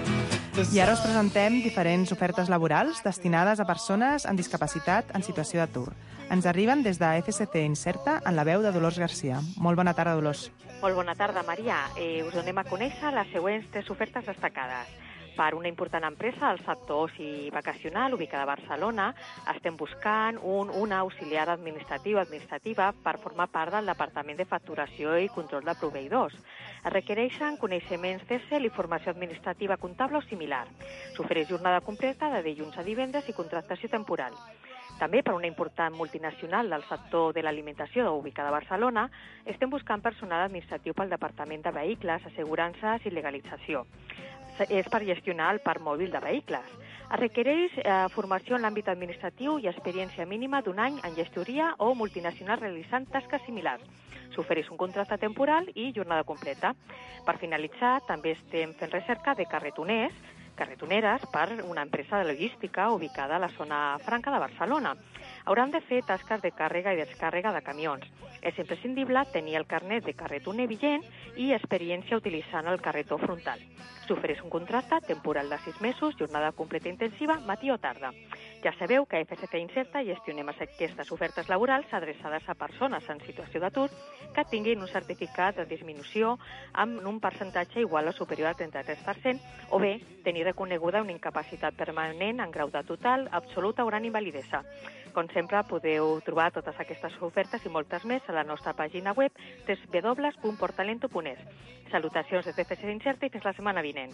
I ara us presentem diferents ofertes laborals destinades a persones amb discapacitat en situació d'atur. Ens arriben des de F S C Incerta en la veu de Dolors Garcia. Molt bona tarda, Dolors. Molt bona tarda, Maria. Eh, us donem a conèixer les següents tres ofertes destacades. Per una important empresa del sector oci vacacional ubicada a Barcelona, estem buscant un, una auxiliar administratiu administrativa per formar part del Departament de Facturació i Control de Proveïdors. Es requereixen coneixements d'Excel i formació administrativa comptable o similar. S'ofereix jornada completa de dilluns a divendres i contractació temporal. També per una important multinacional del sector de l'alimentació ubicada a Barcelona, estem buscant personal administratiu pel Departament de Vehicles, Assegurances i Legalització. És per gestionar el parc mòbil de vehicles. Es requereix eh, formació en l'àmbit administratiu i experiència mínima d'un any en gestoria o multinacional realitzant tasques similars. S'ofereix un contracte temporal i jornada completa. Per finalitzar, també estem fent recerca de carretoners, carretoneres per una empresa de logística ubicada a la zona franca de Barcelona. Hauran de fer tasques de càrrega i descàrrega de camions. És imprescindible tenir el carnet de carretoner vigent i experiència utilitzant el carretó frontal. S'ofereix un contracte temporal de sis mesos, jornada completa intensiva, matí o tarda. Ja sabeu que a F S C Incerta gestionem aquestes ofertes laborals adreçades a persones en situació d'atur que tinguin un certificat de disminució amb un percentatge igual o superior al trenta-tres per cent o bé tenir reconeguda una incapacitat permanent en grau de total, absoluta o gran invalidesa. Com sempre, podeu trobar totes aquestes ofertes i moltes més a la nostra pàgina web w w w punt portalento punt es. Salutacions des de F S C Incerta i fins la setmana vinent.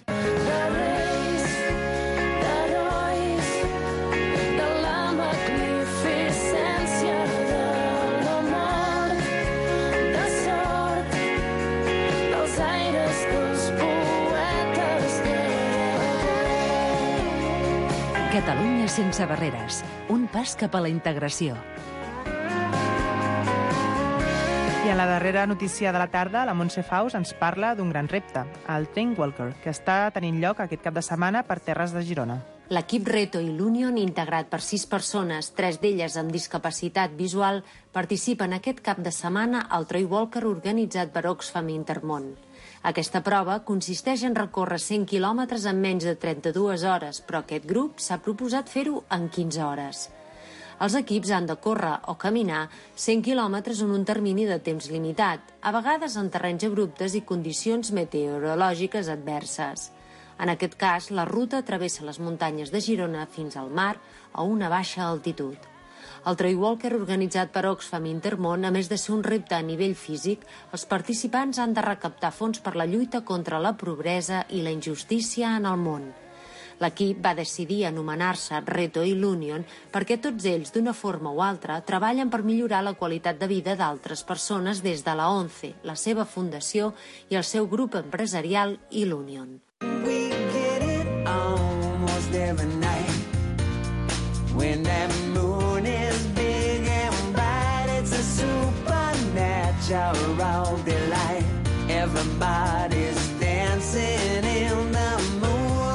Catalunya sense barreres. Un pas cap a la integració. I en la darrera notícia de la tarda, la Montse Faus ens parla d'un gran repte, el Train Walker, que està tenint lloc aquest cap de setmana per terres de Girona. L'equip Reto i l'Union, integrat per sis persones, tres d'elles amb discapacitat visual, participen aquest cap de setmana al Trail Walker organitzat per Oxfam Intermón. Aquesta prova consisteix en recórrer cent quilòmetres en menys de trenta-dues hores, però aquest grup s'ha proposat fer-ho en quinze hores. Els equips han de córrer o caminar cent quilòmetres en un termini de temps limitat, a vegades en terrenys abruptes i condicions meteorològiques adverses. En aquest cas, la ruta travessa les muntanyes de Girona fins al mar a una baixa altitud. El Trail Walker, organitzat per Oxfam Intermón, a més de ser un repte a nivell físic, els participants han de recaptar fons per la lluita contra la pobresa i la injustícia en el món. L'equip va decidir anomenar-se Reto i l'Union perquè tots ells, d'una forma o altra, treballen per millorar la qualitat de vida d'altres persones des de la ONCE, la seva fundació i el seu grup empresarial i l'Union. We get it almost every night when that moon is big and bright. It's a supernatural delight. Everybody's dancing in the moonlight.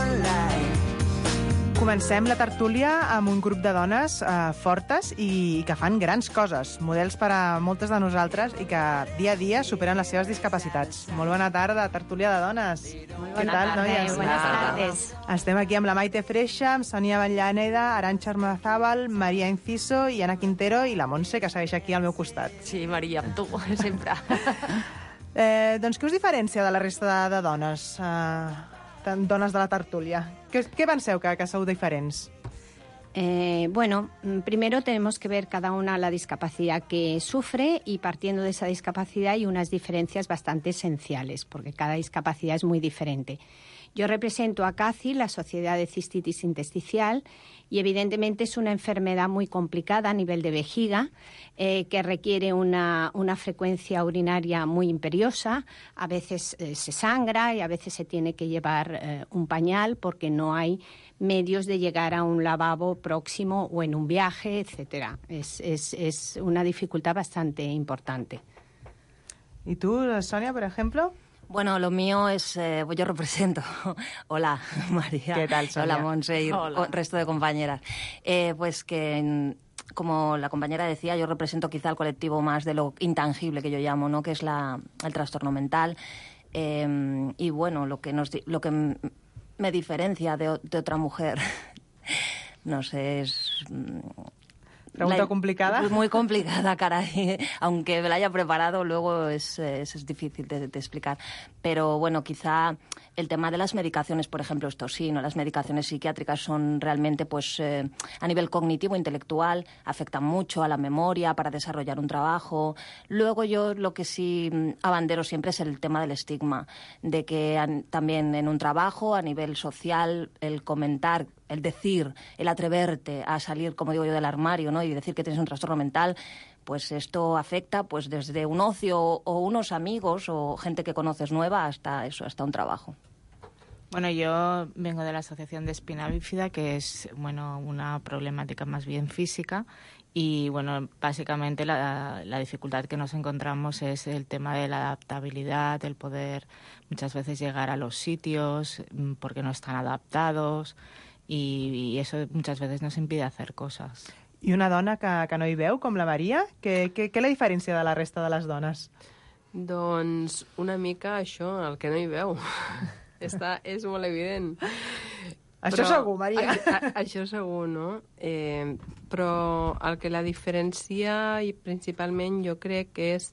Comencem la tertúlia amb un grup de dones eh, fortes i que fan grans coses, models per a moltes de nosaltres i que dia a dia superen les seves discapacitats. Molt bona tarda, tertúlia de dones. Molt Què bona tal, tarda, noies? buenas tardes. Estem aquí amb la Maite Freixa, amb Sònia Avellaneda, Arantxa Armazábal, Maria Enciso i Anna Quintero i la Montse, que segueix aquí al meu costat. Sí, Maria, amb tu, sempre. Eh, doncs què us diferencia de la resta de, de dones, eh, dones de la tertúlia? ¿Qué, qué penseu que, que sou diferents? Eh, bueno, primero tenemos que ver cada una la discapacidad que sufre y partiendo de esa discapacidad hay unas diferencias bastante esenciales, porque cada discapacidad es muy diferente. Yo represento a C A C I, la Sociedad de Cistitis Intersticial, y evidentemente es una enfermedad muy complicada a nivel de vejiga, eh, que requiere una, una frecuencia urinaria muy imperiosa. A veces eh, se sangra y a veces se tiene que llevar eh, un pañal porque no hay medios de llegar a un lavabo próximo o en un viaje, etcétera. Es, es, es una dificultad bastante importante. ¿Y tú, Sonia, por ejemplo? Bueno, lo mío es, eh, yo represento. Hola, María. ¿Qué tal, Sonia? Hola, Monse y Hola. el resto de compañeras. Eh, pues que, como la compañera decía, yo represento quizá el colectivo más de lo intangible que yo llamo, ¿no? Que es la, el trastorno mental. Eh, y bueno, lo que, nos, lo que me diferencia de, de otra mujer, no sé, es... ¿Pregunta la, complicada? Muy complicada, caray. Aunque me la haya preparado, luego es, es, es difícil de, de explicar. Pero bueno, quizá el tema de las medicaciones, por ejemplo, esto sí, ¿no? Las medicaciones psiquiátricas son realmente, pues, eh, a nivel cognitivo, intelectual, afectan mucho a la memoria para desarrollar un trabajo. Luego yo lo que sí abandero siempre es el tema del estigma, de que an, también en un trabajo, a nivel social, el comentar, el decir, el atreverte a salir, como digo yo, del armario, ¿no? Y decir que tienes un trastorno mental, pues esto afecta pues desde un ocio o unos amigos o gente que conoces nueva hasta eso, hasta un trabajo. Bueno, yo vengo de la Asociación de Espina Bífida, que es, bueno, una problemática más bien física y, bueno, básicamente la, la dificultad que nos encontramos es el tema de la adaptabilidad, el poder muchas veces llegar a los sitios porque no están adaptados y, y eso muchas veces nos impide hacer cosas. I una dona que, que no hi veu, com la Maria, què, què, què la diferència de la resta de les dones? Doncs una mica això, el que no hi veu. Està, és molt evident. Això però, segur, Maria. A, a, això segur, no? Eh, però el que la diferencia i principalment jo crec que és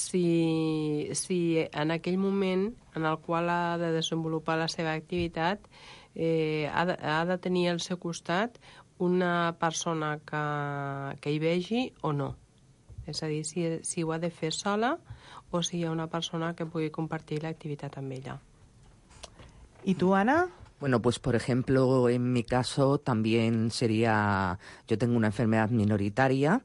si, si en aquell moment en el qual ha de desenvolupar la seva activitat eh, ha, de, ha de tenir al seu costat una persona que, que hi vegi o no. És a dir, si, si ho ha de fer sola o si hi ha una persona que pugui compartir l'activitat amb ella. ¿Y tú, Ana? Bueno, pues por ejemplo, en mi caso también sería, yo tengo una enfermedad minoritaria,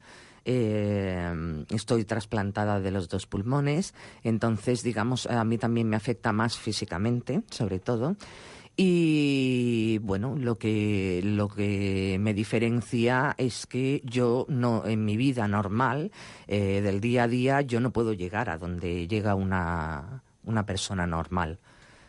eh, estoy trasplantada de los dos pulmones, entonces, digamos, a mí también me afecta más físicamente, sobre todo. Y bueno, lo que, lo que me diferencia es que yo no, en mi vida normal, eh, del día a día, yo no puedo llegar a donde llega una, una persona normal.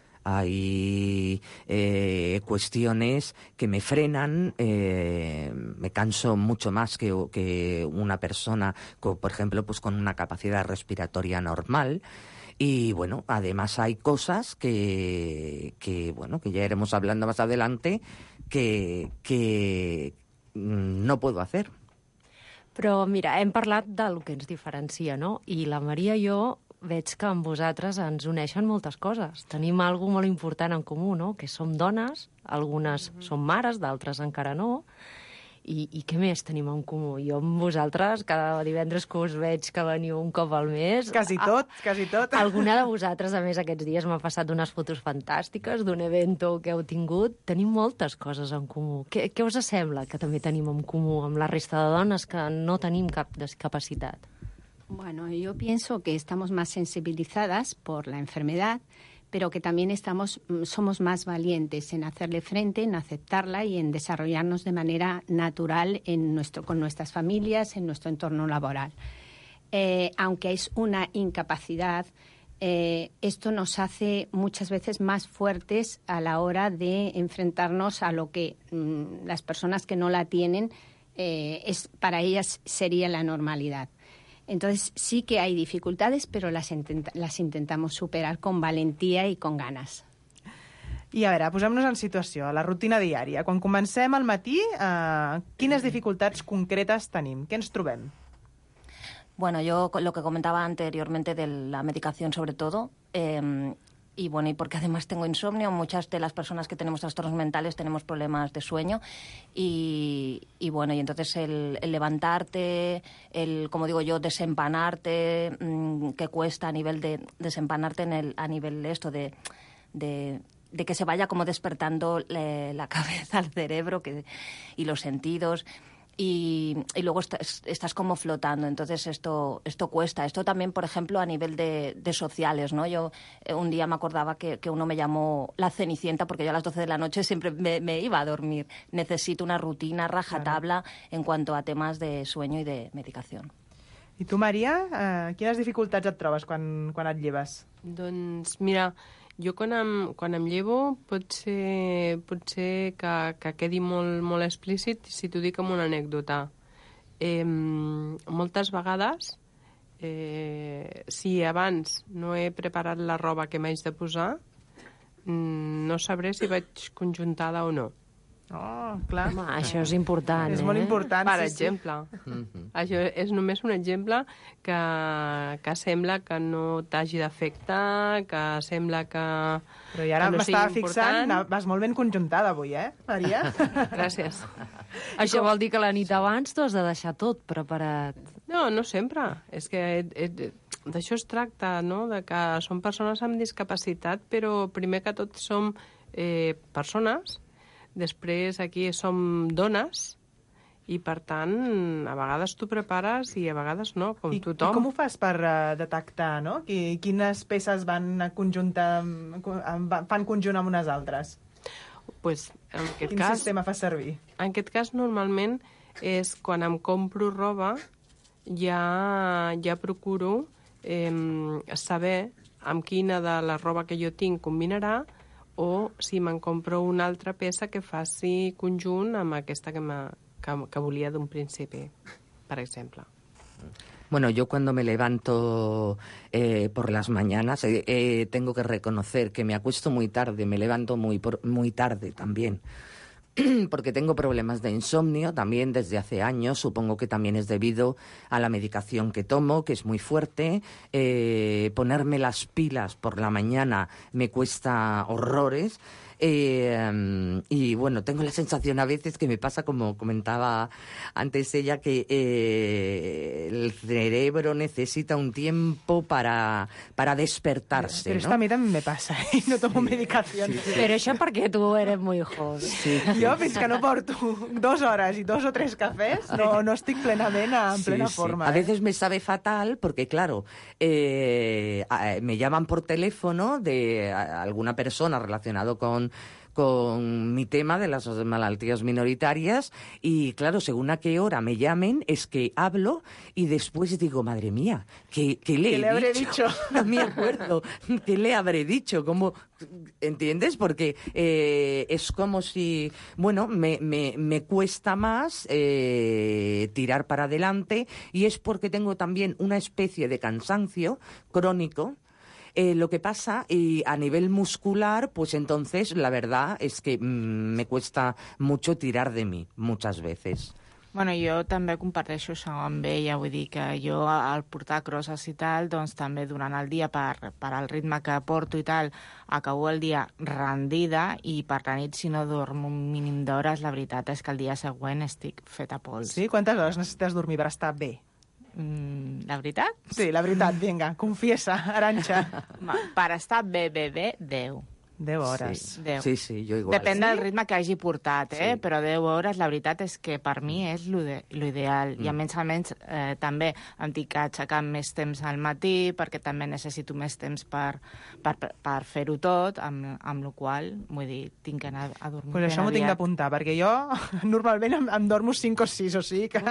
Hay eh, cuestiones que me frenan, eh, me canso mucho más que, que una persona, con, por ejemplo, pues con una capacidad respiratoria normal. Y bueno, además hay cosas que, que bueno, que ya iremos hablando más adelante, que, que no puedo hacer. Però mira, hem parlat del que ens diferencia, no? I la Maria i jo veig que amb vosaltres ens uneixen moltes coses. Tenim alguna molt important en comú, no? Que som dones, algunes som mares, d'altres encara no. I, I què més tenim en comú? Jo amb vosaltres, cada divendres que us veig que veniu un cop al mes... Quasi tot, a, quasi tot. Alguna de vosaltres, a més, aquests dies m'ha passat unes fotos fantàstiques d'un evento que heu tingut. Tenim moltes coses en comú. Què, què us sembla que també tenim en comú amb la resta de dones que no tenim cap discapacitat? Bueno, yo pienso que estamos más sensibilizadas por la enfermedad, pero que también estamos, somos más valientes en hacerle frente, en aceptarla y en desarrollarnos de manera natural en nuestro, con nuestras familias, en nuestro entorno laboral. Eh, aunque es una incapacidad, eh, esto nos hace muchas veces más fuertes a la hora de enfrentarnos a lo que mmm, las personas que no la tienen, eh, es, para ellas sería la normalidad. Entonces sí que hay dificultades, pero las, intenta las intentamos superar con valentía y con ganas. I a veure, posem-nos en situació, a la rutina diària. Quan comencem al matí, eh, quines dificultats concretes tenim? Què ens trobem? Bueno, yo lo que comentaba anteriormente de la medicación sobre todo, eh, y bueno, y porque además tengo insomnio, muchas de las personas que tenemos trastornos mentales tenemos problemas de sueño y, y bueno, y entonces el, el levantarte, el, como digo yo, desempanarte, mmm, que cuesta a nivel de desempanarte en el, a nivel de esto de, de, de que se vaya como despertando le, la cabeza, el cerebro que, y los sentidos. Y, y luego estás, estás como flotando, entonces esto esto cuesta. Esto también, por ejemplo, a nivel de, de sociales, ¿no? Yo eh, un día me acordaba que, que uno me llamó la Cenicienta porque yo a las doce de la noche siempre me, me iba a dormir. Necesito una rutina rajatabla claro. En cuanto a temas de sueño y de medicación. I tu, Maria, eh, quines dificultats et trobes quan, quan et lleves? Doncs mira, jo quan em, quan em llevo pot ser, pot ser que, que quedi molt, molt explícit si t'ho dic amb una anècdota. Eh, moltes vegades, eh, si abans no he preparat la roba que m'haig de posar, no sabré si vaig conjuntada o no. Oh, clar. Home, això és important, és eh? molt important, per sí, exemple. Sí. Mm-hmm. Això és només un exemple que, que sembla que no t'hagi d'afectar, que sembla que Però i ara no m'estava fixant, vas molt ben conjuntada avui, eh, Maria? Gràcies. Això vol dir que la nit abans tu has de deixar tot preparat. No, no sempre. És que d'això es tracta, no?, de que som persones amb discapacitat, però primer que tot som eh, persones. Després aquí som dones i, per tant, a vegades tu prepares i a vegades no, com I, tothom. I com ho fas per uh, detectar, no? Quines peces van conjuntar, fan conjunt amb unes altres? Pues, en aquest Quin cas, sistema fas servir? En aquest cas, normalment, és quan em compro roba, ja, ja procuro eh, saber amb quina de la roba que jo tinc combinarà o si me'n compro una altra peça que faci conjunt amb aquesta que, que, que volia d'un principi, per exemple. Bueno, yo cuando me levanto eh, por las mañanas eh, eh, tengo que reconocer que me acuesto muy tarde, me levanto muy, por, muy tarde también, porque tengo problemas de insomnio también desde hace años. Supongo que también es debido a la medicación que tomo, que es muy fuerte. Eh, ponerme las pilas por la mañana me cuesta horrores. Eh, y bueno, tengo la sensación a veces que me pasa, como comentaba antes ella, que eh, el cerebro necesita un tiempo para, para despertarse, Pero ¿no? esto a mí también me pasa, ¿eh? No tomo medicación. Sí, sí. Pero això perquè tu eres muy joven. Sí. Jo, fins que no porto dos hores i dos o tres cafès, no, no estic plenament en plena sí, forma. Sí. A ¿eh? veces me sabe fatal porque, claro, eh, me llaman por teléfono de alguna persona relacionado con con mi tema de las malaltías minoritarias y, claro, según a qué hora me llamen, es que hablo y después digo, madre mía, ¿qué, qué le ¿Qué he le habré dicho? dicho? No me acuerdo. ¿Qué le habré dicho? ¿Cómo? ¿Entiendes? Porque eh, es como si, bueno, me, me, me cuesta más eh, tirar para adelante y es porque tengo también una especie de cansancio crónico. Eh, lo que pasa, y a nivel muscular, pues entonces la verdad es que mm, me cuesta mucho tirar de mí, muchas veces. Bueno, jo també comparteixo això amb ella, vull dir que jo al portar crosses i tal, doncs també durant el dia, per, per al ritme que porto i tal, acabo el dia rendida i per la nit, si no dormo un mínim d'hores, la veritat és que el dia següent estic feta pols. Sí? Quantes hores necessites dormir per estar bé? Mm, la veritat? Sí, la veritat, vinga, confiesa, Arantxa. Per estar bé, bé, bé, deu. Deu hores. Sí, deu. Sí, sí, jo igual. Depèn sí? del ritme que hagi portat, eh? Sí. Però deu hores, la veritat és que per mi és l'ideal. Mm. I a més a més, eh, també em tinc que aixecar més temps al matí, perquè també necessito més temps per, per, per fer-ho tot, amb, amb la qual vull dir, tinc que anar a dormir. Pues això m'ho tinc d'apuntar, perquè jo normalment em, em dormo cinc o sis, o sigui que...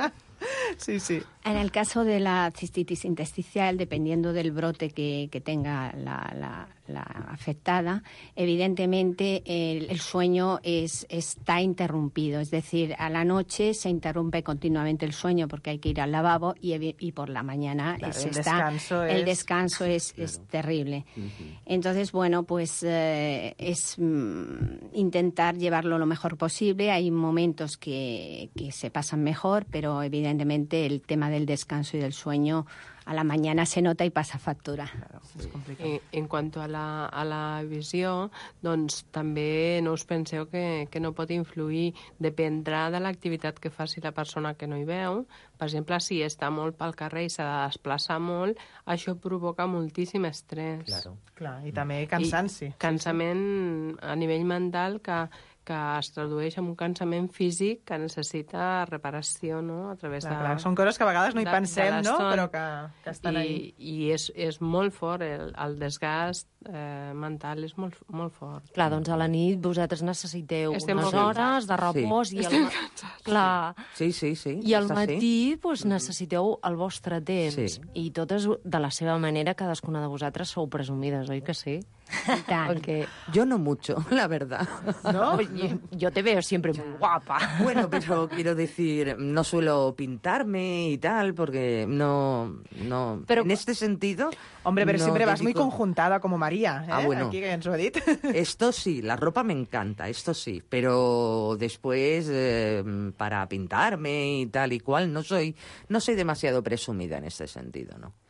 Sí, sí. En el caso de la cistitis intersticial, dependiendo del brote que, que tenga la, la, la afectada, evidentemente el, el sueño es, está interrumpido. Es decir, a la noche se interrumpe continuamente el sueño porque hay que ir al lavabo y, y por la mañana claro, es, el, está, descanso el es... descanso es, claro. es terrible. Uh-huh. Entonces, bueno, pues eh, es mm, intentar llevarlo lo mejor posible. Hay momentos que, que se pasan mejor, pero evidentemente Evidentemente, el tema del descanso y del sueño a la mañana se nota i passa factura. Claro, és complicat. En, en quant a la, a la visió, doncs també no us penseu que, que no pot influir, dependrà de l'activitat que faci la persona que no hi veu. Per exemple, si està molt pel carrer i s'ha de desplaçar molt, això provoca moltíssim estrès. Claro. Clar, i també cansanci. I cansament a nivell mental que que es tradueix en un cansament físic que necessita reparació, no?, a través clar, de... Clar, són coses que a vegades no hi de, pensem, de no?, però que, que estan I, ahí. I és, és molt fort, el, el desgast eh, mental és molt, molt fort. Clar, doncs a la nit vosaltres necessiteu Estem unes molt hores de repòs Sí. i, Estem al, cansats. clar, Sí, sí, sí. i al és així. matí doncs, necessiteu el vostre temps. Sí. I totes, de la seva manera, cadascuna de vosaltres sou presumides, oi que sí? I tant. Porque, Yo no mucho, la verdad. ¿No? pues, yo, yo te veo siempre muy guapa. Bueno, pero quiero decir, no suelo pintarme y tal, porque no... no Pero- en este sentido... Hombre, pero no siempre vas muy dedico- conjuntada como María, ¿eh? Ah, bueno. Aquí que ens ho ha dit. Esto sí, la ropa me encanta, esto sí, pero después eh, para pintarme y tal y cual, no soy, no soy demasiado presumida en este sentido, ¿no?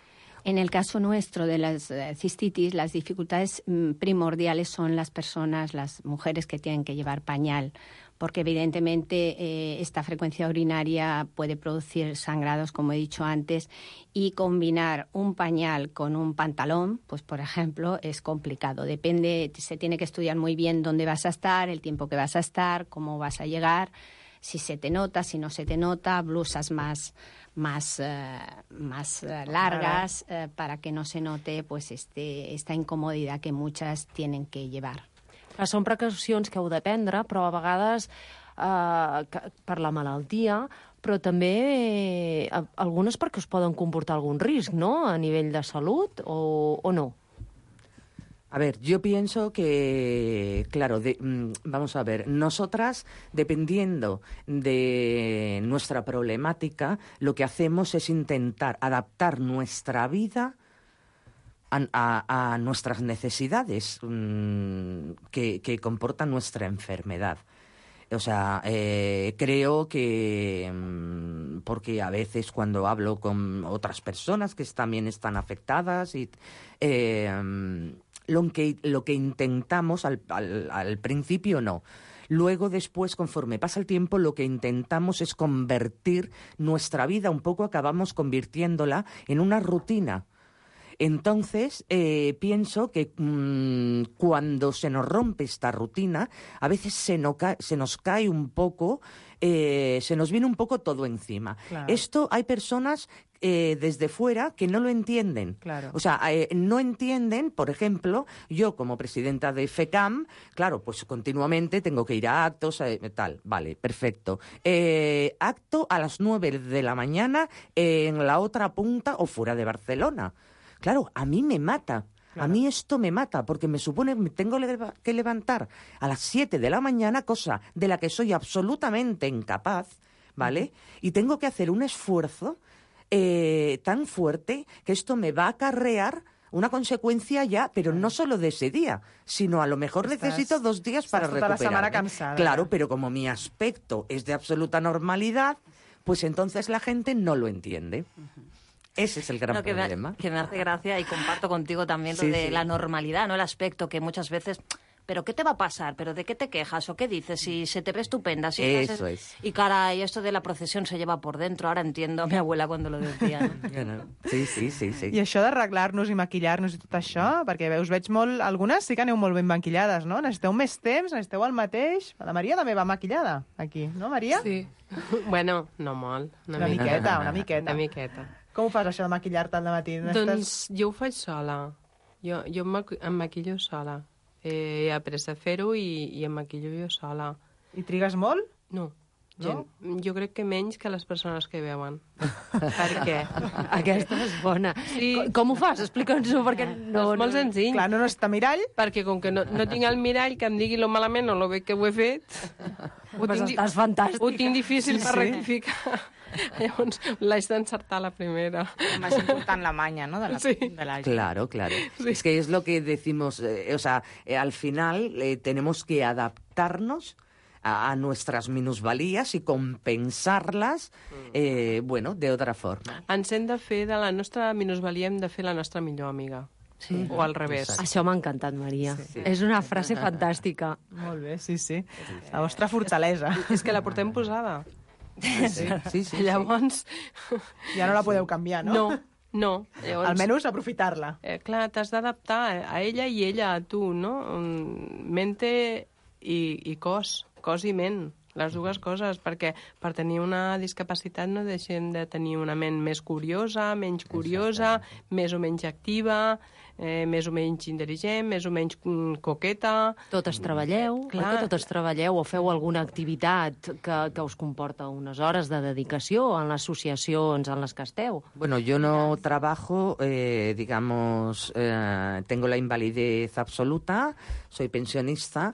En el caso nuestro de las eh, cistitis, las dificultades mm, primordiales son las personas, las mujeres que tienen que llevar pañal, porque evidentemente eh, esta frecuencia urinaria puede producir sangrados, como he dicho antes, y combinar un pañal con un pantalón, pues por ejemplo, es complicado. Depende, se tiene que estudiar muy bien dónde vas a estar, el tiempo que vas a estar, cómo vas a llegar, si se te nota, si no se te nota, blusas más más, eh, más eh, largas eh, para que no se note pues este, esta incomodidad que muchas tienen que llevar. Clar, són precaucions que heu de prendre, però a vegades eh, que, per la malaltia, però també eh, algunes perquè us poden comportar algun risc, no?, a nivell de salut, o, o no? A ver, yo pienso que, claro, de, mm, vamos a ver, nosotras, dependiendo de nuestra problemática, lo que hacemos es intentar adaptar nuestra vida a, a, a nuestras necesidades mmm, que, que comporta nuestra enfermedad. O sea, eh, creo que, mmm, porque a veces cuando hablo con otras personas que también están afectadas y... Eh, Lo que, lo que intentamos al, al, al principio no. Luego, después, conforme pasa el tiempo, lo que intentamos es convertir nuestra vida, un poco acabamos convirtiéndola en una rutina. Entonces, eh, pienso que mmm, cuando se nos rompe esta rutina, a veces se, no ca- se nos cae un poco, eh, se nos viene un poco todo encima. Claro. Esto hay personas eh, desde fuera que no lo entienden. Claro. O sea, eh, no entienden, por ejemplo, yo como presidenta de FECAM, claro, pues continuamente tengo que ir a actos, eh, tal, vale, perfecto. Eh, acto a las nueve de la mañana en la otra punta o fuera de Barcelona. Claro, a mí me mata. Claro. A mí esto me mata, porque me supone que me tengo que levantar a las siete de la mañana, cosa de la que soy absolutamente incapaz, ¿vale? Uh-huh. Y tengo que hacer un esfuerzo eh, tan fuerte que esto me va a acarrear una consecuencia ya, pero no solo de ese día, sino a lo mejor Estás, necesito dos días para toda recuperarme. la semana cansada. Claro, pero como mi aspecto es de absoluta normalidad, pues entonces la gente no lo entiende. Uh-huh. Ese es el gran no, que problema. Me, que me hace gracia y comparto contigo también lo sí, de sí. la normalidad, ¿no? El aspecto que muchas veces... ¿Pero qué te va a pasar? ¿Pero de qué te quejas? ¿O qué dices? Si se te ve estupenda. Si Eso estás... es. Y caray, esto de la procesión se lleva por dentro. Ahora entiendo a mi abuela cuando lo decía. ¿no? Sí, sí, sí, sí. I això d'arreglar-nos i maquillar-nos i tot això, perquè us veig molt... Algunes sí que aneu molt ben maquillades, no? Necessiteu més temps, necessiteu el mateix. La Maria també va maquillada, aquí, no, Maria? Sí. Bueno, no molt. Una, una miqueta, una miqueta. Una miqueta. Com ho fas, això de maquillar-te al matí? Doncs jo ho faig sola. Jo, jo em, maqu em maquillo sola. Eh, he après a fer-ho i, i em maquillo jo sola. I trigues molt? No. No? Jo crec que menys que les persones que veuen. Per què? Aquesta és bona. Sí. Com, com ho fas? Explica'ns-ho, perquè no... És molt senzill. Clar, no necessita mirall. Perquè com que no, no tinc el mirall que em digui lo malament o lo bé que ho he fet, ho Pues tinc, estàs fantàstica. ho tinc difícil Sí, per sí. rectificar. Llavors l'haig d'encertar la primera. Más important la maña, ¿no? De la, Sí. de la... Claro, claro. Sí. Es que es lo que decimos, eh, o sea, eh, al final eh, tenemos que adaptarnos a, a nuestras minusvalías y compensarlas, eh, bueno, de otra forma. Ens hem de fer de la nostra minusvalia, hem de fer la nostra millor amiga. Sí. O al revés. Exacte. Això m'ha encantat, Maria. Sí, sí. És una frase fantàstica. Molt bé, sí, sí. La vostra fortalesa. És que la portem posada. Sí, sí. Sí, sí, Llavors... Ja no la podeu canviar, no? No, no. Llavors, Almenys aprofitar-la. Eh, clar, t'has d'adaptar a ella i ella a tu, no? Mente i, i cos, cos i ment, les dues coses, perquè per tenir una discapacitat no deixem de tenir una ment més curiosa, menys curiosa, més o menys activa, eh, més o menys intel·ligent, més o menys mm, coqueta... Totes treballeu, oi que totes treballeu o feu alguna activitat que, que us comporta unes hores de dedicació en les associacions en les que esteu? Bueno, yo no trabajo, eh, digamos, eh, tengo la invalidez absoluta, soy pensionista,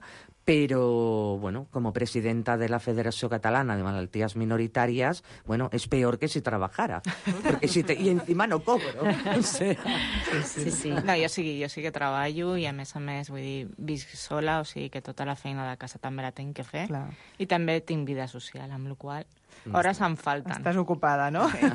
pero, bueno, como presidenta de la Federación Catalana de Malaltías Minoritarias, bueno, es peor que si trabajara, porque si te, y encima no cobro. O sea, Sí, sí, sí. No, jo sí, jo sí que treballo i, a més a més, vull dir, visc sola, o sigui que tota la feina de casa també la tinc que fer. Clar. I també tinc vida social, amb la qual hores em falten. Estàs ocupada, no? Sí.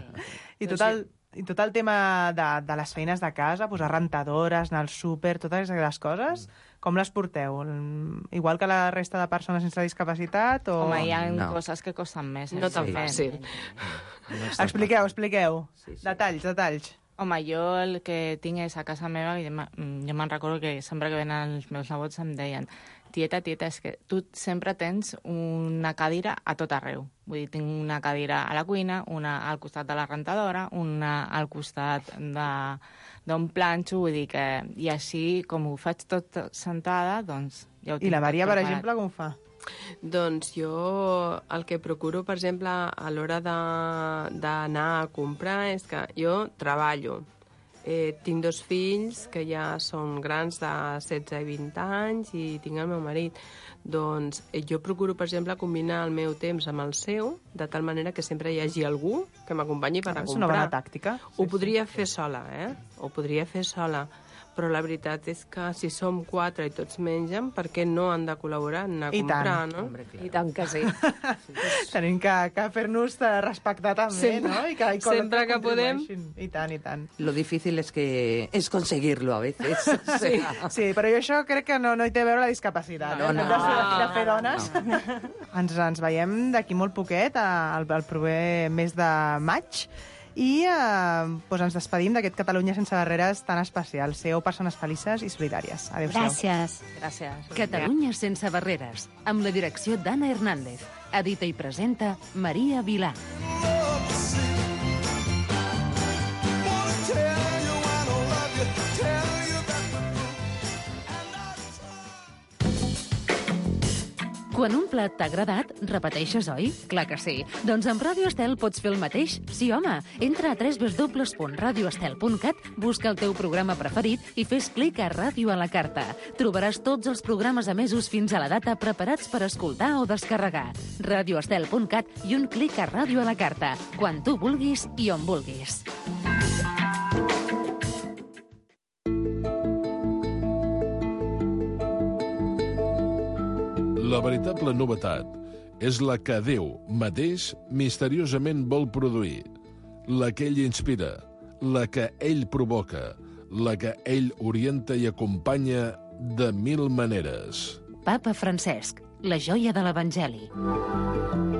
I tot el, i tot el tema de, de les feines de casa, posar rentadores, anar al súper, totes aquelles coses, com les porteu? Igual que la resta de persones sense discapacitat? O... Home, hi ha No. coses que costen més. No tan Sí. fàcil. Expliqueu, expliqueu. Sí, sí. Detalls, detalls. Home, jo el que tinc és a casa meva, i me- jo me'n recordo que sempre que venen els meus nebots em deien tieta, tieta, és que tu sempre tens una cadira a tot arreu. Vull dir, tinc una cadira a la cuina, una al costat de la rentadora, una al costat de d'un planxo, vull dir que... I així, com ho faig tot sentada, doncs ja ho tinc I la tot Maria, per preparat. exemple, com ho fa? Doncs jo el que procuro, per exemple, a l'hora de- d'anar a comprar és que jo treballo. Eh, tinc dos fills que ja són grans de setze i vint anys i tinc el meu marit. Doncs eh, jo procuro, per exemple, combinar el meu temps amb el seu, de tal manera que sempre hi hagi algú que m'acompanyi per a És comprar. una bona tàctica. Ho podria fer sola, eh? Ho podria fer sola. Però la veritat és que si som quatre i tots mengen, per què no han de col·laborar en anar a I comprar, tant. no? Hombre, claro. I tant que sí. Tenim que, que fer-nos de respectar també, Sempre- no? I que, i sempre que podem. contribueixin. I tant, i tant. Lo difícil es que es conseguirlo a veces. O Sí, sea, sí, però jo això crec que no, no hi té a veure la discapacitat. No, eh? no. De, fer, de fer dones. Ens, ens veiem d'aquí molt poquet, al, al proper mes de maig. I eh, doncs ens despedim d'aquest Catalunya sense barreres tan especial. Sigueu persones felices i solidàries. Adéu-siau. Gràcies. Gràcies. Catalunya sense barreres, amb la direcció d'Anna Hernández. Edita i presenta Maria Vilà. Quan un plat t'ha agradat, repeteixes, oi? Clar que sí. Doncs amb Ràdio Estel pots fer el mateix. Sí, home. Entra a w w w punt radio estel punt cat, busca el teu programa preferit i fes clic a Ràdio a la carta. Trobaràs tots els programes emesos fins a la data preparats per escoltar o descarregar. radio estel punt cat i un clic a Ràdio a la carta. Quan tu vulguis i on vulguis. La veritable novetat és la que Déu mateix misteriosament vol produir, la que ell inspira, la que ell provoca, la que ell orienta i acompanya de mil maneres. Papa Francesc, la joia de l'Evangeli.